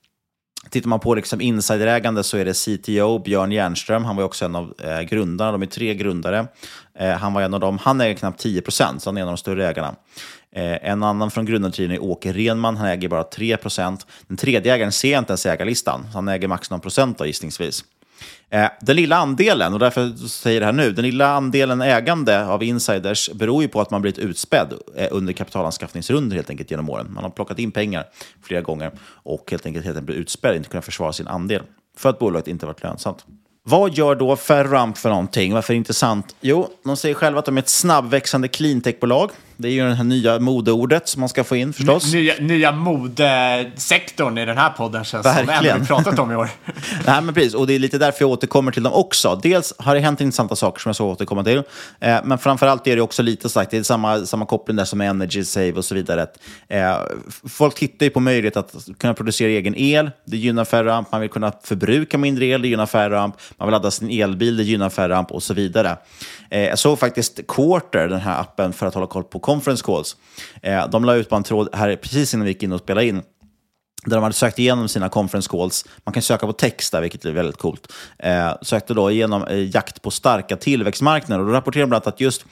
Tittar man på liksom insiderägande så är det C T O Björn Järnström. Han var också en av eh, grundarna. De är tre grundare. Eh, han var en av dem. Han äger knappt tio procent, så han är en av de större ägarna. Eh, en annan från grundartiden är Åke Renman. Han äger bara tre procent. Den tredje ägaren ser jag inte ens ägarlistan. Så han äger max någon procent då, gissningsvis. Eh, den lilla andelen, och därför säger det här nu, den lilla andelen ägande av insiders beror ju på att man blivit utspädd eh, under kapitalanskaffningsrunder helt enkelt genom åren. Man har plockat in pengar flera gånger och helt enkelt, helt enkelt blivit utspädd och inte kunnat försvara sin andel för att bolaget inte varit lönsamt. Vad gör då Ferroamp för någonting? Varför är det intressant? Jo, de säger själva att de är ett snabbväxande cleantech-bolag. Det är ju det här nya modeordet som man ska få in förstås. Nya, nya modesektorn i den här podden känns Verkligen. Som vi pratat om i år. Nej, men precis. Och det är lite därför jag återkommer till dem också. Dels har det hänt intressanta saker som jag ska återkomma till. Eh, men framförallt är det också lite sagt, det är samma, samma koppling där som Energy Save och så vidare. Eh, folk tittar ju på möjlighet att kunna producera egen el. Det gynnar Ferroamp. Man vill kunna förbruka mindre el. Det gynnar Ferroamp. Man vill ladda sin elbil. Det gynnar Ferroamp och så vidare. Eh, jag såg faktiskt Quarter, den här appen för att hålla koll på conference calls. Eh, de la ut på en tråd här precis innan vi gick in och spelade in. Där de hade sökt igenom sina conference calls. Man kan söka på text där, vilket är väldigt coolt. Eh, sökte då igenom eh, jakt på starka tillväxtmarknader. Och då rapporterar bland annat att just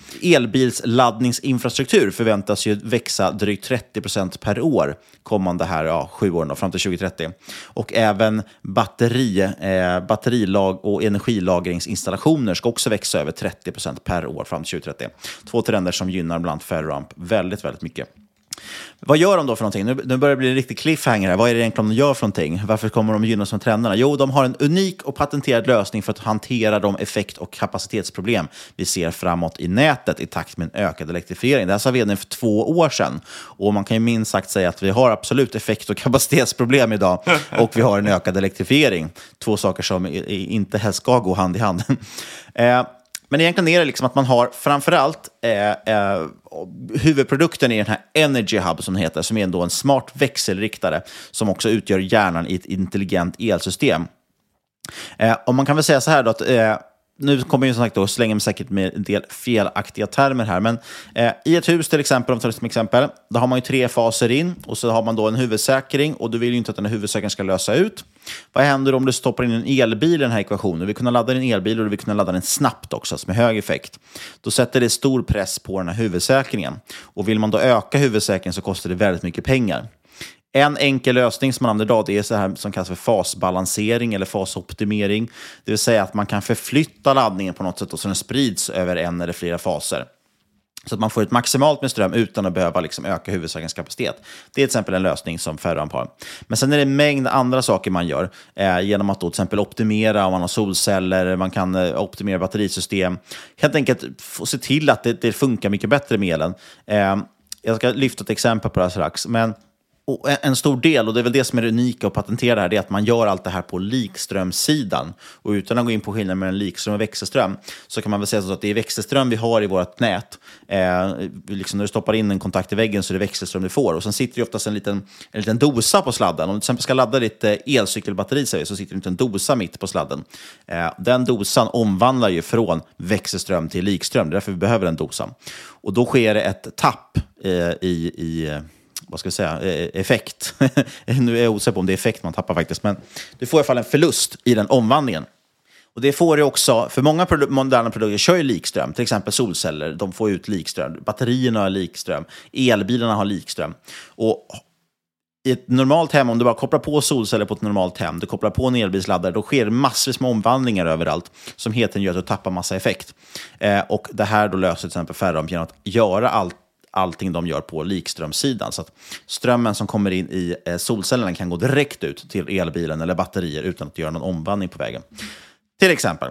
elbilsladdningsinfrastruktur förväntas ju växa drygt trettio procent per år kommande här, ja, sju år då, fram till tjugo trettio. Och även batteri, eh, batterilag och energilagringsinstallationer ska också växa över trettio procent per år fram till tjugo trettio. Två trender som gynnar bland Ferroamp väldigt, väldigt mycket. Vad gör de då för någonting? Nu, nu börjar det bli en riktig cliffhanger här. Vad är det egentligen de gör för någonting? Varför kommer de gynnas som trenderna? Jo, de har en unik och patenterad lösning för att hantera de effekt- och kapacitetsproblem vi ser framåt i nätet i takt med en ökad elektrifiering. Det här sa vdn för två år sedan. Och man kan ju minst sagt säga att vi har absolut effekt- och kapacitetsproblem idag. Och vi har en ökad elektrifiering. Två saker som inte helst ska gå hand i hand. eh, Men egentligen är det liksom att man har framförallt eh, eh, huvudprodukten i den här Energy Hub som heter, som är ändå en smart växelriktare som också utgör hjärnan i ett intelligent elsystem. Eh, och man kan väl säga så här då att eh, nu kommer jag som sagt då slänga mig säkert med en del felaktiga termer här, men eh, i ett hus till exempel, om vi tar det som exempel, då har man ju tre faser in och så har man då en huvudsäkring och du vill ju inte att den här huvudsäkringen ska lösa ut. Vad händer om du stoppar in en elbil i den här ekvationen? Du vill kunna ladda din elbil och du vill kunna ladda den snabbt också, med hög effekt. Då sätter det stor press på den här huvudsäkringen. Och vill man då öka huvudsäkringen så kostar det väldigt mycket pengar. En enkel lösning som man använder idag, det är så här som kallas för fasbalansering eller fasoptimering. Det vill säga att man kan förflytta laddningen på något sätt och så den sprids över en eller flera faser. Så att man får ett maximalt med ström utan att behöva liksom öka huvudsäkringens kapacitet. Det är till exempel en lösning som Ferroamp har. Men sen är det en mängd andra saker man gör. Eh, genom att då till exempel optimera, om man har solceller, man kan eh, optimera batterisystem. Helt enkelt få se till att det, det funkar mycket bättre med elen. Eh, jag ska lyfta ett exempel på det här strax. Men och en stor del, och det är väl det som är det unika och patenterade här, det är att man gör allt det här på likströmssidan. Och utan att gå in på skillnaden mellan likström och växelström så kan man väl säga så att det är växelström vi har i vårt nät. Eh, liksom när du stoppar in en kontakt i väggen så är det växelström du får. Och sen sitter det oftast en liten, en liten dosa på sladden. Om du till exempel ska ladda ditt elcykelbatteri så sitter det inte en dosa mitt på sladden. Eh, den dosan omvandlar ju från växelström till likström. Det är därför vi behöver den dosan. Och då sker det ett tapp eh, i... i vad ska jag säga, effekt. Nu är jag osäker på om det är effekt man tappar faktiskt, men du får i alla fall en förlust i den omvandlingen. Och det får det också, för många produ- moderna produkter kör ju likström, till exempel solceller, de får ut likström, batterierna har likström, elbilarna har likström. Och i ett normalt hem, om du bara kopplar på solceller på ett normalt hem, du kopplar på en elbilsladdare, då sker massvis med omvandlingar överallt som helt enkelt gör att du tappar massa effekt. Eh, och det här då löser till exempel Ferroamp genom att göra allt allting de gör på likströmssidan. Så att strömmen som kommer in i eh, solcellerna kan gå direkt ut till elbilen eller batterier utan att göra någon omvandling på vägen. Till exempel.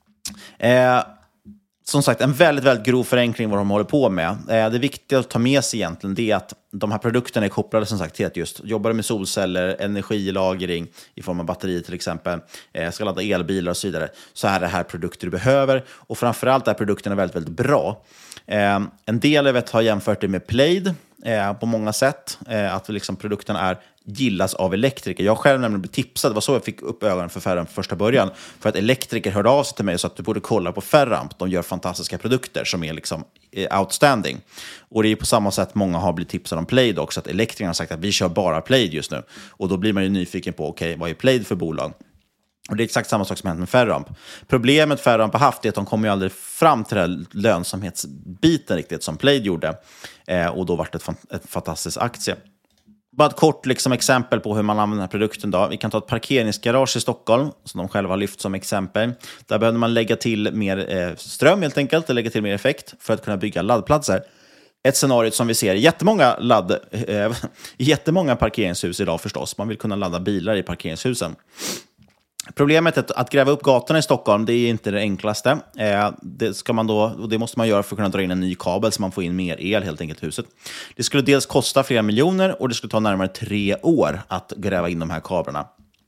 Eh, som sagt, en väldigt, väldigt grov förenkling vad de håller på med. Eh, det viktiga att ta med sig egentligen det är att de här produkterna är kopplade som sagt till att just jobbar med solceller, energilagring i form av batterier till exempel, eh, ska ladda elbilar och så vidare. Så här är det här produkter du behöver. Och framförallt är produkterna väldigt, väldigt bra. Eh, en del jag vet har jämfört det med Plaid eh, på många sätt. Eh, att liksom produkten är gillas av elektriker. Jag själv nämligen blev tipsad, det var så jag fick upp ögonen för Ferroamp första början. För att elektriker hörde av sig till mig och sa att du borde kolla på Ferroamp. De gör fantastiska produkter som är liksom outstanding. Och det är på samma sätt många har blivit tipsade om Plaid också. Att elektrikerna har sagt att vi kör bara Plaid just nu. Och då blir man ju nyfiken på, okej, okay, vad är Plaid för bolag? Och det är exakt samma sak som hänt med Ferroamp. Problemet Ferroamp har haft är att de kommer ju aldrig fram till den lönsamhetsbiten riktigt som Plaid gjorde. Eh, och då var det ett, fant- ett fantastisk aktie. Bara ett kort liksom, exempel på hur man använder den här produkten. Då. Vi kan ta ett parkeringsgarage i Stockholm som de själva har lyft som exempel. Där behöver man lägga till mer eh, ström helt enkelt, lägga till mer effekt för att kunna bygga laddplatser. Ett scenario som vi ser i jättemånga, ladd, eh, jättemånga parkeringshus idag förstås. Man vill kunna ladda bilar i parkeringshusen. Problemet är att, att gräva upp gatorna i Stockholm, det är inte det enklaste. Eh, det, ska man då, och det måste man göra för att kunna dra in en ny kabel så man får in mer el helt enkelt i huset. Det skulle dels kosta flera miljoner och det skulle ta närmare tre år att gräva in de här kablarna.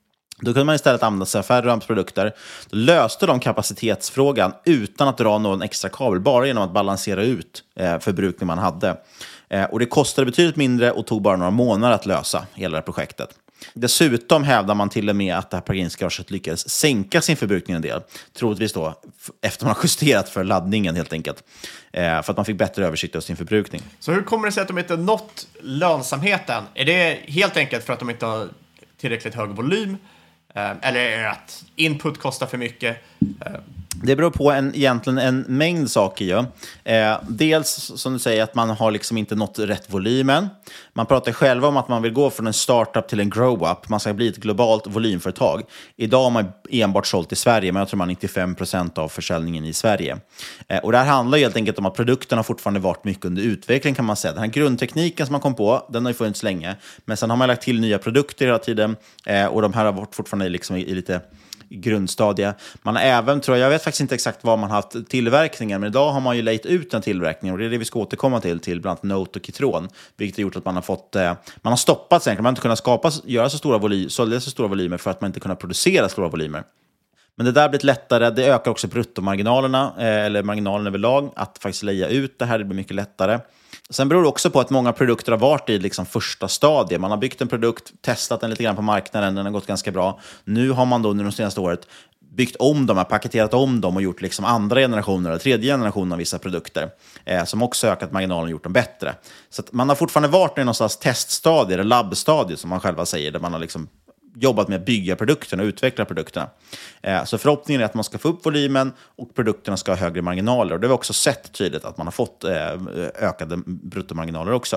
Då kunde man istället använda sig av Ferroamps produkter. Då löste de kapacitetsfrågan utan att dra någon extra kabel, bara genom att balansera ut eh, förbrukning man hade. Eh, och det kostade betydligt mindre och tog bara några månader att lösa hela det här projektet. Dessutom hävdar man till och med att det här parkeringsgaraget lyckades sänka sin förbrukning en del. Troligtvis då efter man har justerat för laddningen helt enkelt. Eh, för att man fick bättre översikt av sin förbrukning. Så hur kommer det sig att de inte har nått lönsamheten? Är det helt enkelt för att de inte har tillräckligt hög volym? Eh, eller är det att input kostar för mycket? Eh, Det beror på en, egentligen en mängd saker. Ju. Eh, dels som du säger att man har liksom inte nått rätt volymen. Man pratar själva om att man vill gå från en startup till en grow-up. Man ska bli ett globalt volymföretag. Idag har man enbart sålt i Sverige, men jag tror man har nittiofem procent av försäljningen i Sverige. Eh, och det här handlar helt enkelt om att produkterna har fortfarande varit mycket under utveckling kan man säga. Den här grundtekniken som man kom på, den har ju funnits länge. Men sen har man lagt till nya produkter hela tiden. Eh, och de här har varit fortfarande liksom i, i lite... grundstadie. Man har även, tror jag, jag vet faktiskt inte exakt vad man har haft tillverkningen, men idag har man ju lejt ut en tillverkning och det är det vi ska återkomma till, till bland annat Note och Kitron, vilket har gjort att man har fått, eh, man har stoppat sen, man har inte kunnat skapa, göra så stora, voly- så, så stora volymer för att man inte kunnat producera stora volymer. Men det där blir lättare, det ökar också bruttomarginalerna, eh, eller marginalen överlag, att faktiskt leja ut det här, det blir mycket lättare. Sen beror det också på att många produkter har varit i liksom första stadiet. Man har byggt en produkt, testat den lite grann på marknaden, den har gått ganska bra. Nu har man då under de senaste året byggt om dem, paketerat om dem och gjort liksom andra generationer eller tredje generationer av vissa produkter eh, som också ökat marginalen och gjort dem bättre. Så att man har fortfarande varit i någon slags teststadie eller labbstadie som man själva säger, där man har liksom jobbat med att bygga produkterna och utveckla produkterna. Eh, så förhoppningen är att man ska få upp volymen och produkterna ska ha högre marginaler. Och det har vi också sett tydligt att man har fått eh, ökade bruttomarginaler också.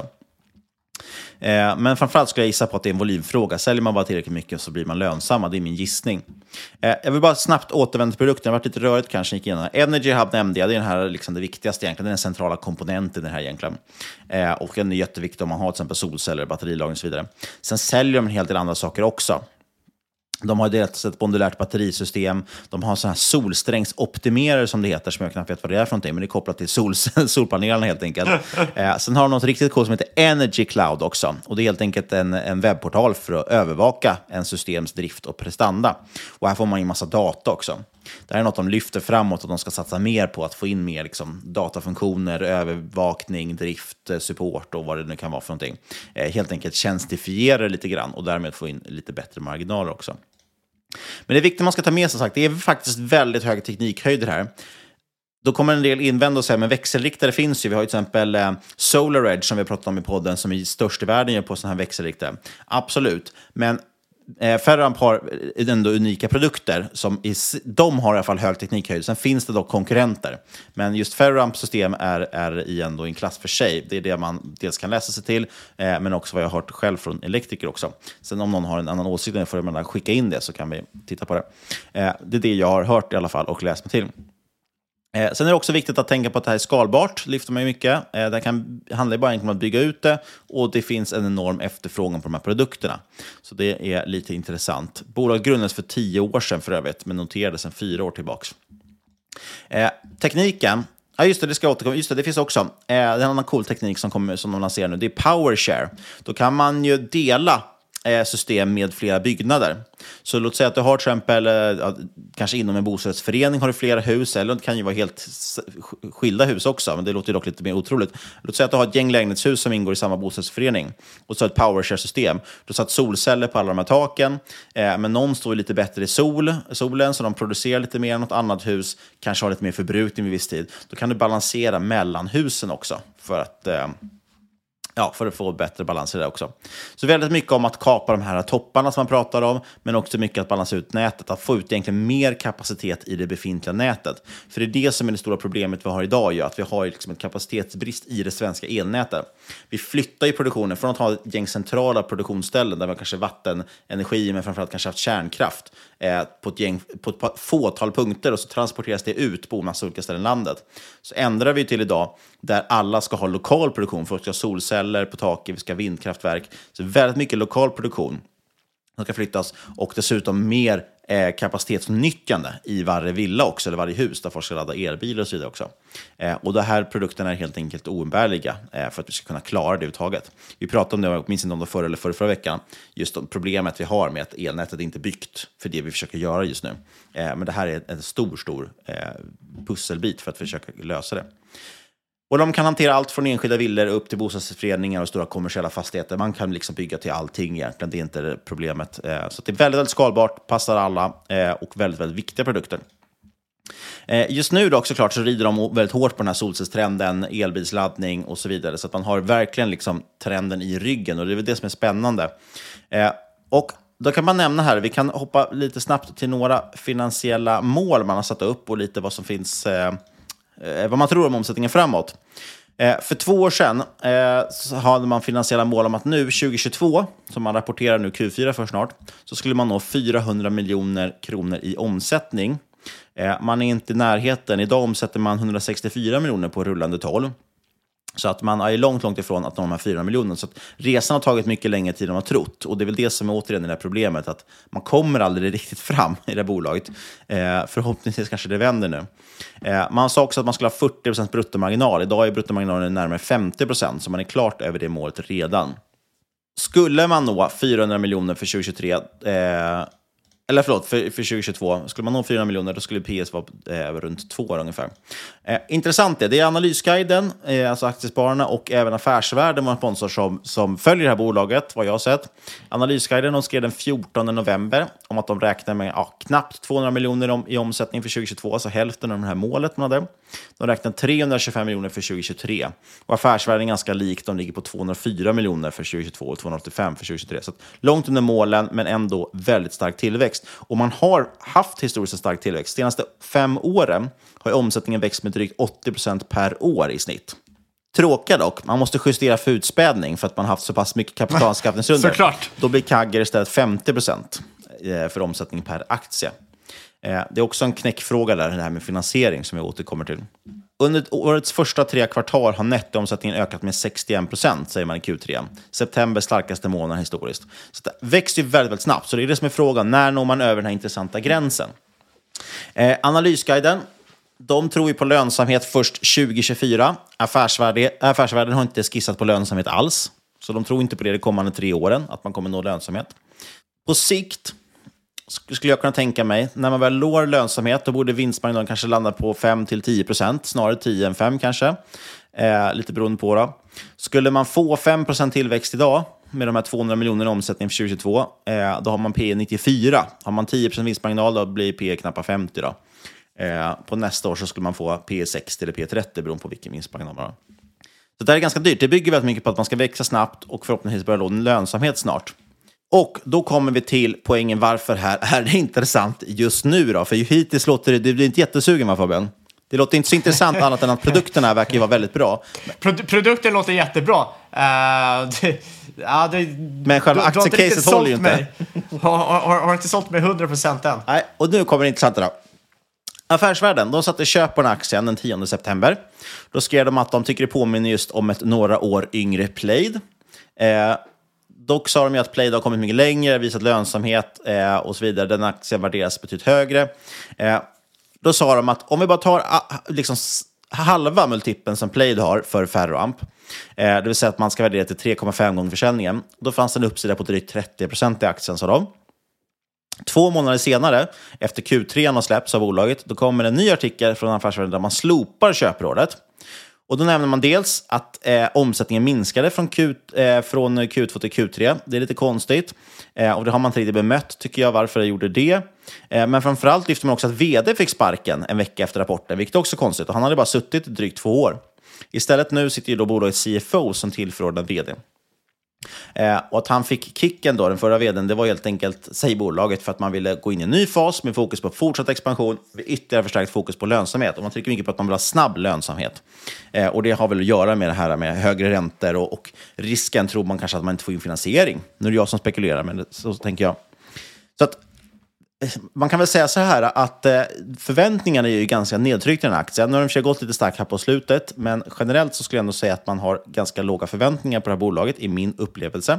Eh, men framförallt skulle jag gissa på att det är en volymfråga. Säljer man bara tillräckligt mycket så blir man lönsamma. Det är min gissning. Eh, jag vill bara snabbt återvända till produkten. Det har varit lite rörigt kanske. Gick igenom. Energy Hub nämnde jag. Det är den här, liksom det viktigaste egentligen. Det är den centrala komponenten i det här egentligen. Eh, och den är jätteviktig om man har till exempel solceller, batterilagring och så vidare. Sen säljer de en hel del andra saker också. De har dels ett modulärt batterisystem. De har sådana här solsträngsoptimerare som det heter, som jag knappt vet vad det är för någonting, men det är kopplat till sol, solpanelerna helt enkelt. eh, sen har de något riktigt coolt som heter Energy Cloud också. Och det är helt enkelt en, en webbportal för att övervaka en systems drift och prestanda. Och här får man in massa data också. Det här är något de lyfter framåt och de ska satsa mer på att få in mer liksom, datafunktioner, övervakning, drift, support och vad det nu kan vara för någonting. Eh, helt enkelt tjänstifiera lite grann och därmed få in lite bättre marginaler också. Men det är viktigt att man ska ta med sig sagt, det är faktiskt väldigt hög teknikhöjder här. Då kommer en del invända och säga, men växelriktare finns ju. Vi har ju till exempel eh, SolarEdge som vi har pratat om i podden som är störst i världen gör på sådana här växelriktare. Absolut, men Eh, Ferroamp har ändå unika produkter som i, de har i alla fall hög teknikhöjd. Sen finns det dock konkurrenter. Men just Ferroamps system är, är i ändå en klass för sig. Det är det man dels kan läsa sig till, eh, men också vad jag har hört själv från elektriker också. Sen om någon har en annan åsikt får man skicka in det så kan vi titta på det. Eh, det är det jag har hört i alla fall och läst mig till. Eh, sen är det också viktigt att tänka på att det här är skalbart, lyfter man ju mycket. Eh, det kan handla bara om att bygga ut det och det finns en enorm efterfrågan på de här produkterna. Så det är lite intressant. Bolaget grundades för tio år sedan för övrigt, men noterades sedan fyra år tillbaks. Eh, tekniken, ja just det, det ska återkomma. Just det, det finns också. Eh, det är en annan cool teknik som, kommer, som de lanserar nu, det är PowerShare. Då kan man ju dela system med flera byggnader. Så låt säga att du har till exempel, kanske inom en bostadsförening har du flera hus, eller det kan ju vara helt skilda hus också, men det låter dock lite mer otroligt. Låt säga att du har ett gäng lägenhetshus som ingår i samma bostadsförening och så ett PowerShare-system. Du satt solceller på alla de här taken, men någon står lite bättre i sol, solen, så de producerar lite mer än något annat hus, kanske har lite mer förbrukning vid viss tid. Då kan du balansera mellan husen också för att Ja, för att få bättre balans i det också. Så väldigt mycket om att kapa de här topparna som man pratar om, men också mycket att balansera ut nätet, att få ut egentligen mer kapacitet i det befintliga nätet. För det är det som är det stora problemet vi har idag, ju, att vi har liksom en kapacitetsbrist i det svenska elnätet. Vi flyttar ju produktionen från att ha ett gäng centrala produktionsställen där vi kanske vattenenergi, men framförallt kanske haft kärnkraft eh, på, ett gäng, på ett fåtal punkter, och så transporteras det ut på en massa olika ställen i landet. Så ändrar vi till idag där alla ska ha lokal produktion, för att vi ska ha solceller på taket, vi ska ha vindkraftverk. Så väldigt mycket lokal produktion som ska flyttas, och dessutom mer eh, kapacitetsnyttjande i varje villa också, eller varje hus där folk ska ladda elbilar och så vidare också. Eh, och de här produkterna är helt enkelt oumbärliga eh, för att vi ska kunna klara det uttaget. Vi pratade om det, jag minns inte om det förra eller förra, förra veckan, just om problemet vi har med att elnätet inte är byggt för det vi försöker göra just nu. Eh, men det här är en stor, stor eh, pusselbit för att försöka lösa det. Och de kan hantera allt från enskilda villor upp till bostadsföreningar och stora kommersiella fastigheter. Man kan liksom bygga till allting egentligen, det är inte problemet. Så det är väldigt, väldigt skalbart, passar alla och väldigt, väldigt viktiga produkter. Just nu då också klart så rider de väldigt hårt på den här solcellstrenden, elbilsladdning och så vidare. Så att man har verkligen liksom trenden i ryggen, och det är väl det som är spännande. Och då kan man nämna här, vi kan hoppa lite snabbt till några finansiella mål man har satt upp och lite vad som finns, eh, vad man tror om omsättningen framåt. Eh, för två år sedan eh, så hade man finansiella mål om att nu tjugohundratjugotvå, som man rapporterar nu Q fyra för snart, så skulle man nå fyrahundra miljoner kronor i omsättning. Eh, man är inte i närheten. Idag omsätter man hundrasextiofyra miljoner på rullande tolv. Så att man är långt, långt ifrån att nå de här fyra miljonerna. Så att resan har tagit mycket längre tid än man har trott. Och det är väl det som är återigen det här problemet. Att man kommer aldrig riktigt fram i det här bolaget. Eh, förhoppningsvis kanske det vänder nu. Eh, man sa också att man skulle ha fyrtio procent bruttomarginal. Idag är bruttomarginalen närmare femtio procent. Så man är klart över det målet redan. Skulle man nå fyrahundra miljoner för tjugohundratjugotre... Eh, Eller förlåt, för, för tjugohundratjugotvå. Skulle man nå fyra miljoner, då skulle P S vara eh, runt två år ungefär. Eh, intressant är, det är Analysguiden, eh, alltså Aktiespararna och även Affärsvärlden var en sponsor som, som följer det här bolaget, vad jag har sett. Analysguiden, de skrev den fjortonde november om att de räknar med ja, knappt tvåhundra miljoner om, i omsättning för tjugohundratjugotvå, alltså hälften av det här målet man hade. De räknar trehundratjugofem miljoner för tjugohundratjugotre. Och Affärsvärlden är ganska lik, de ligger på tvåhundrafyra miljoner för tjugohundratjugotvå och tvåhundraåttiofem för tjugohundratjugotre. Så långt under målen, men ändå väldigt stark tillväxt. Och man har haft historiskt stark tillväxt. De senaste fem åren har omsättningen växt med drygt åttio procent per år i snitt. Tråkigt dock, man måste justera för utspädning för att man har haft så pass mycket kapitalanskaffningsrunder. Såklart. Då blir C A G R istället femtio procent för omsättning per aktie. Det är också en knäckfråga där, det här med finansiering som jag återkommer till. Under årets första tre kvartal har nettoomsättningen ökat med sextioen procent, säger man i Q tre. September starkaste månad historiskt. Så det växer ju väldigt, väldigt snabbt. Så det är det som är frågan. När når man över den här intressanta gränsen? Eh, Analysguiden, de tror ju på lönsamhet först tjugohundratjugofyra. Affärsvärde, affärsvärden har inte skissat på lönsamhet alls. Så de tror inte på det de kommande tre åren, att man kommer nå lönsamhet. På sikt skulle jag kunna tänka mig, när man väl når lönsamhet, då borde vinstmarginalen kanske landa på fem till tio procent, snarare tio än fem kanske. Eh, lite beroende på då. Skulle man få fem procent tillväxt idag med de här tvåhundra miljoner i omsättning för tjugohundratjugotvå, eh, då har man P E nittiofyra. Har man tio procent vinstmarginal, då blir P E knappt femtio då. Eh, på nästa år så skulle man få P E sextio eller P E trettio beroende på vilken vinstmarginal man har. Så det här är ganska dyrt. Det bygger väldigt mycket på att man ska växa snabbt och förhoppningsvis börja nå en lönsamhet snart. Och då kommer vi till poängen varför här är det intressant just nu då. För hittills låter det, det blir inte jättesugen va Fabian? Det låter inte så intressant annat än att produkterna verkar ju vara väldigt bra. Pro- produkten låter jättebra. Uh, det, ja, det, Men själva aktiecaset håller ju inte. Har, har, har inte sålt mig hundra procent än. Nej, och nu kommer det intressanta då. Affärsvärlden, de satte köp på den aktien den tionde september. Då skrev de att de tycker det påminner just om ett några år yngre Plaid. Eh, Dock sa de ju att Plaid har kommit mycket längre, visat lönsamhet eh, och så vidare. Den aktien värderas betydligt högre. Eh, då sa de att om vi bara tar ah, liksom halva multipeln som Plaid har för Ferroamp, eh, det vill säga att man ska värdera till tre komma fem gånger försäljningen, då fanns en uppsida på drygt trettio procent i aktien, sa de. Två månader senare, efter Q tre har släppts av bolaget, då kommer en ny artikel från Affärsvärlden där man slopar köprådet. Och då nämner man dels att eh, omsättningen minskade från, Q, eh, från Q två till Q tre. Det är lite konstigt. Eh, och det har man inte riktigt bemött, tycker jag, varför det gjorde det. Eh, men framförallt lyfter man också att vd fick sparken en vecka efter rapporten, vilket är också konstigt. Och han hade bara suttit drygt två år. Istället nu sitter ju då bolagets C F O som tillförordnad vd. Eh, och att han fick kicken då, den förra vdn, det var helt enkelt, säger bolaget, för att man ville gå in i en ny fas med fokus på fortsatt expansion, med ytterligare förstärkt fokus på lönsamhet. Och man trycker mycket på att man vill ha snabb lönsamhet. Eh, och det har väl att göra med det här med högre räntor och, och risken tror man kanske att man inte får in finansiering. Nu är det jag som spekulerar, men så tänker jag. Så att man kan väl säga så här att eh, förväntningarna är ju ganska nedtryckta i den här aktien. Nu har de för sig gått lite starkt här på slutet, men generellt så skulle jag ändå säga att man har ganska låga förväntningar på det här bolaget i min upplevelse.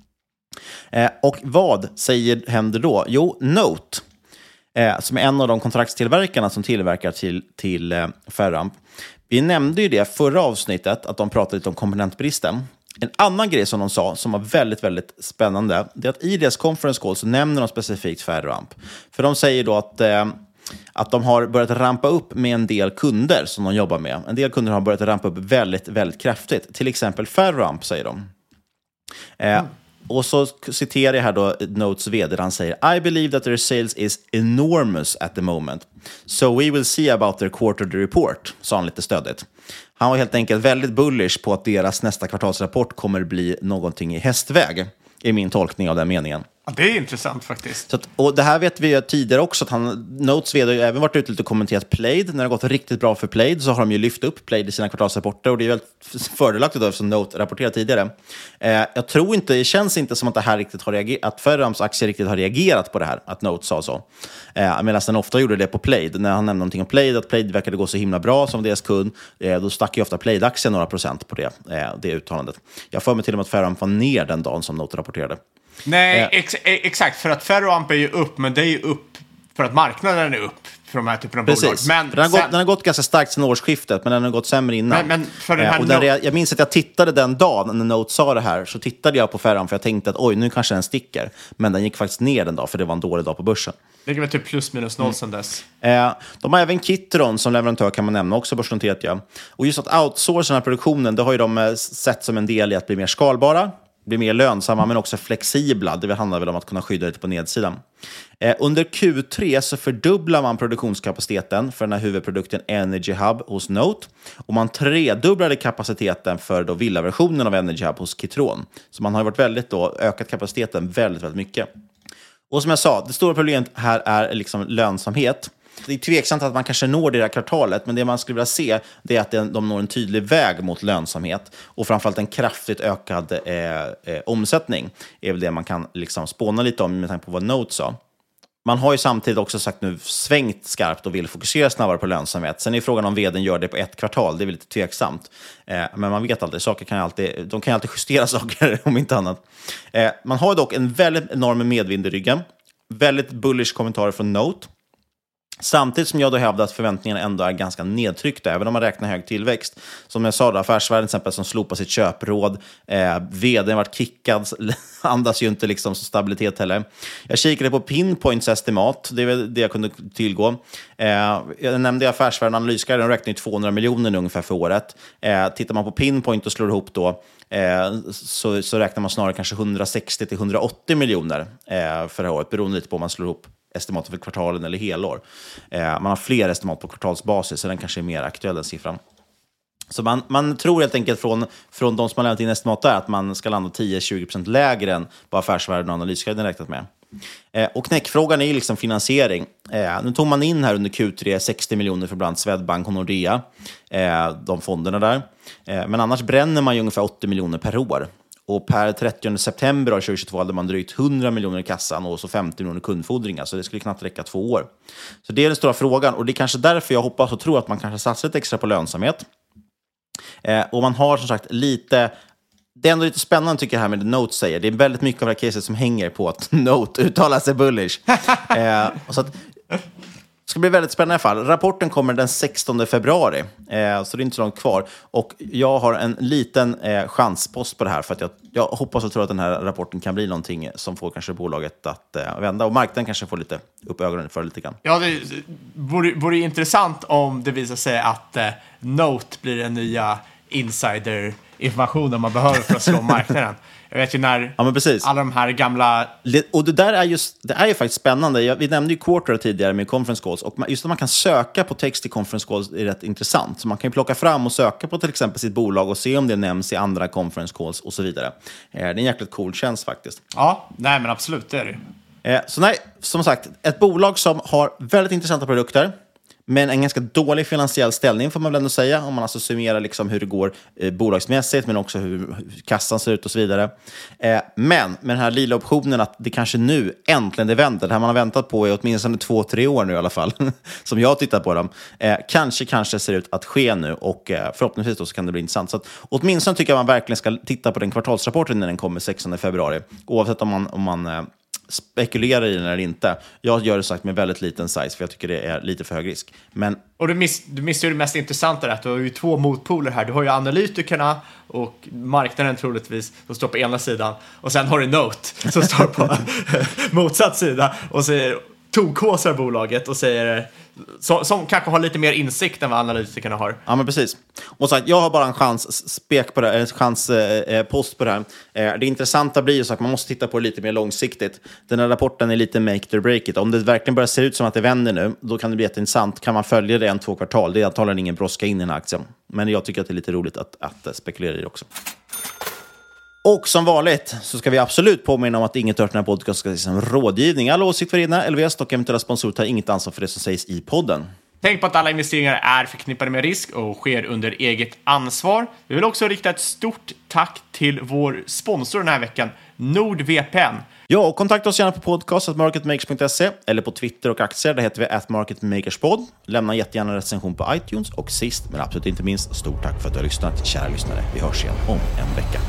Eh, och vad säger händer då? Jo, Note, eh, som är en av de kontraktstillverkarna som tillverkar till, till eh, Ferroamp. Vi nämnde ju det förra avsnittet, att de pratade lite om komponentbristen. En annan grej som de sa, som var väldigt, väldigt spännande, det är att i deras conference call så nämner de specifikt Ferroamp. För de säger då att, eh, att de har börjat rampa upp med en del kunder som de jobbar med. En del kunder har börjat rampa upp väldigt, väldigt kraftigt. Till exempel Ferroamp, säger de. Eh, mm. Och så citerar jag här då Notes vd, han säger: I believe that their sales is enormous at the moment. So we will see about their quarterly report, sa han lite stödigt. Han var helt enkelt väldigt bullish på att deras nästa kvartalsrapport kommer bli någonting i hästväg, i min tolkning av den meningen. Ja, det är intressant faktiskt. Så att, och det här vet vi ju tidigare också, att han, Notes vd har ju även varit ute lite och kommenterat Plaid. När det har gått riktigt bra för Plaid så har de ju lyft upp Plaid i sina kvartalsrapporter, och det är väldigt fördelaktigt då, eftersom Note rapporterat tidigare. Eh, jag tror inte, det känns inte som att det här riktigt har reagerat, att Ferrams aktier riktigt har reagerat på det här, att Note sa så. Eh, medan den ofta gjorde det på Plaid. När han nämnde någonting om Plaid, att Plaid verkade gå så himla bra som deras kund, eh, då stack ju ofta Plaid-aktien några procent på det, eh, det uttalandet. Jag får mig till och med att Ferram var ner den dagen som Note rapporterade. Nej, ex exakt. För att Ferroamp är ju upp, men det är ju upp för att marknaden är upp för de här typerna av bolag. Men den, har sen... gått, den har gått ganska starkt sedan årsskiftet, men den har gått sämre innan. Men, men för den här eh, och den, no... jag minns att jag tittade den dagen när Note sa det här, så tittade jag på Ferroamp för jag tänkte att oj, nu kanske den sticker. Men den gick faktiskt ner den dag, för det var en dålig dag på börsen. Det ligger väl typ plus minus noll mm. sedan dess. Eh, de har även Kitron som leverantör, kan man nämna, också börsnoterat. Ja. Och just att outsourca den här produktionen, det har ju de sett som en del i att bli mer skalbara, bli mer lönsamma, men också flexibla. Det handlar väl om att kunna skydda lite på nedsidan. Eh, under Q tre så fördubblar man produktionskapaciteten för den här huvudprodukten Energy Hub hos Note. Och man tredubblade kapaciteten för då villaversionen av Energy Hub hos Kitron. Så man har varit väldigt då, ökat kapaciteten väldigt, väldigt mycket. Och som jag sa, det stora problemet här är liksom lönsamhet. Det är tveksamt att man kanske når det här kvartalet, men det man skulle vilja se, det är att de når en tydlig väg mot lönsamhet, och framförallt en kraftigt ökad eh, eh, omsättning är väl det man kan liksom spåna lite om med tanke på vad Note sa. Man har ju samtidigt också sagt nu svängt skarpt och vill fokusera snabbare på lönsamhet. Sen är frågan om vdn gör det på ett kvartal, det är väl lite tveksamt. Eh, men man vet aldrig, saker kan ju alltid, de kan ju alltid justera saker om inte annat. Eh, man har dock en väldigt enorm medvind i ryggen. Väldigt bullish kommentarer från Note. Samtidigt som jag då hävdar att förväntningarna ändå är ganska nedtryckta, även om man räknar hög tillväxt. Som jag sa då, Affärsvärlden till exempel som slopar sitt köpråd. Eh, vdn varit kickad, andas ju inte liksom stabilitet heller. Jag kikade på Pinpoints estimat, det är väl det jag kunde tillgå. Eh, jag nämnde Affärsvärlden Analysguiden, de räknar ju tvåhundra miljoner ungefär för året. Eh, tittar man på Pinpoint och slår ihop då, Eh, så, så räknar man snarare kanske hundrasextio till hundraåttio miljoner eh, för det här året, beroende lite på om man slår ihop estimatet för kvartalen eller helår. Eh, man har fler estimat på kvartalsbasis, så den kanske är mer aktuell än siffran. Så man, man tror helt enkelt från, från de som har lämnat in estimat där att man ska landa tio till tjugo procent lägre än vad Affärsvärlden och Analysguiden räknat med. Eh, och knäckfrågan är ju liksom finansiering. Eh, nu tog man in här under Q tre sextio miljoner för bland annat Swedbank och Nordea, eh, de fonderna där. Eh, men annars bränner man ju ungefär åttio miljoner per år. Och per trettionde september tjugohundratjugotvå hade man drygt hundra miljoner i kassan och så femtio miljoner kundfordringar. Så det skulle knappt räcka två år. Så det är den stora frågan. Och det är kanske därför jag hoppas och tror att man kanske satsar lite extra på lönsamhet. Eh, och man har som sagt lite... Det är ändå lite spännande tycker jag här med det Note säger. Det är väldigt mycket av det här caset som hänger på att Note uttalar sig bullish. eh, och så att... Det ska bli väldigt spännande i alla fall. Rapporten kommer den sextonde februari, eh, så det är inte så långt kvar. Och jag har en liten eh, chanspost på det här, för att jag, jag hoppas och tror att den här rapporten kan bli någonting som får kanske bolaget att eh, vända. Och marknaden kanske får lite upp ögonen för lite grann. Ja, det vore, vore intressant om det visar sig att eh, Note blir den nya insider-informationen man behöver för att slå marknaden. Jag vet ju när ja, men precis. alla de här gamla... Och det där är, just, det är ju faktiskt spännande. Jag, vi nämnde ju Quarter tidigare med conference calls. Och just att man kan söka på text i conference calls är rätt intressant. Så man kan ju plocka fram och söka på till exempel sitt bolag och se om det nämns i andra conference calls och så vidare. Det är en jäkligt cool tjänst faktiskt. Ja, nej men absolut, det är det. Så nej, som sagt, ett bolag som har väldigt intressanta produkter, men en ganska dålig finansiell ställning får man väl ändå säga, om man alltså summerar liksom hur det går eh, bolagsmässigt, men också hur, hur kassan ser ut och så vidare. Eh, men med den här lila optionen att det kanske nu äntligen det vänder, det här man har väntat på i åtminstone två, tre år nu i alla fall, som jag har tittat på dem, eh, kanske kanske ser ut att ske nu, och eh, förhoppningsvis då så kan det bli intressant. Så att, åtminstone tycker jag man verkligen ska titta på den kvartalsrapporten när den kommer sextonde februari, oavsett om man, om man eh, spekulerar i den eller inte. Jag gör det sagt med väldigt liten size, för jag tycker det är lite för hög risk. Men... Och du, miss, du missar ju det mest intressanta där, att du har ju två motpoler här. Du har ju analytikerna och marknaden troligtvis som står på ena sidan, och sen har du Note som står på motsatt sida och säger tokhåsar bolaget och säger som, som kanske har lite mer insikt än vad analytikerna har. Ja, men precis. Och så att jag har bara en chans spek på det, en chans eh, post på det här. Eh, det intressanta blir ju så att man måste titta på det lite mer långsiktigt. Den här rapporten är lite make it or break it. Om det verkligen börjar se ut som att det vänder nu, då kan det bli jätteintressant. Kan man följa det en två kvartal? Det är antagligen ingen brådska in i den här aktien. Men jag tycker att det är lite roligt att, att spekulera i det också. Och som vanligt så ska vi absolut påminna om att inget hört den här podcasten ska ses som rådgivning. Alla åsikter för egna L V S och eventuella sponsorer tar inget ansvar för det som sägs i podden. Tänk på att alla investeringar är förknippade med risk och sker under eget ansvar. Vi vill också rikta ett stort tack till vår sponsor den här veckan, NordVPN. Ja, och kontakta oss gärna på podcast at marketmakers punkt se eller på Twitter och aktier, där heter vi at marketmakerspod. Lämna jättegärna en recension på iTunes och sist men absolut inte minst, stort tack för att du har lyssnat, kära lyssnare. Vi hörs igen om en vecka.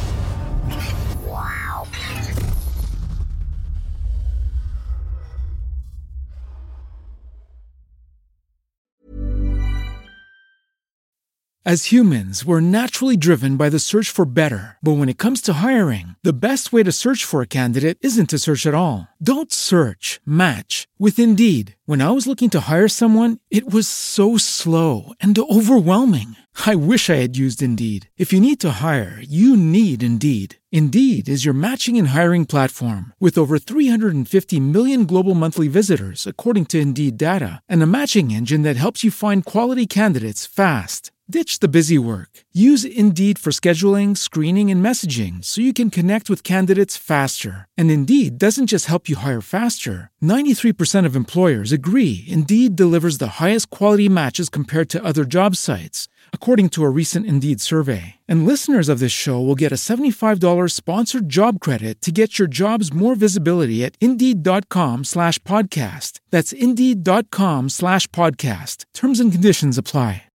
As humans, we're naturally driven by the search for better. But when it comes to hiring, the best way to search for a candidate isn't to search at all. Don't search, match with Indeed. When I was looking to hire someone, it was so slow and overwhelming. I wish I had used Indeed. If you need to hire, you need Indeed. Indeed is your matching and hiring platform with over three hundred fifty million global monthly visitors, according to Indeed data, and a matching engine that helps you find quality candidates fast. Ditch the busy work. Use Indeed for scheduling, screening, and messaging so you can connect with candidates faster. And Indeed doesn't just help you hire faster. ninety-three percent of employers agree Indeed delivers the highest quality matches compared to other job sites, according to a recent Indeed survey. And listeners of this show will get a seventy-five dollars sponsored job credit to get your jobs more visibility at Indeed.com slash podcast. That's Indeed.com slash podcast. Terms and conditions apply.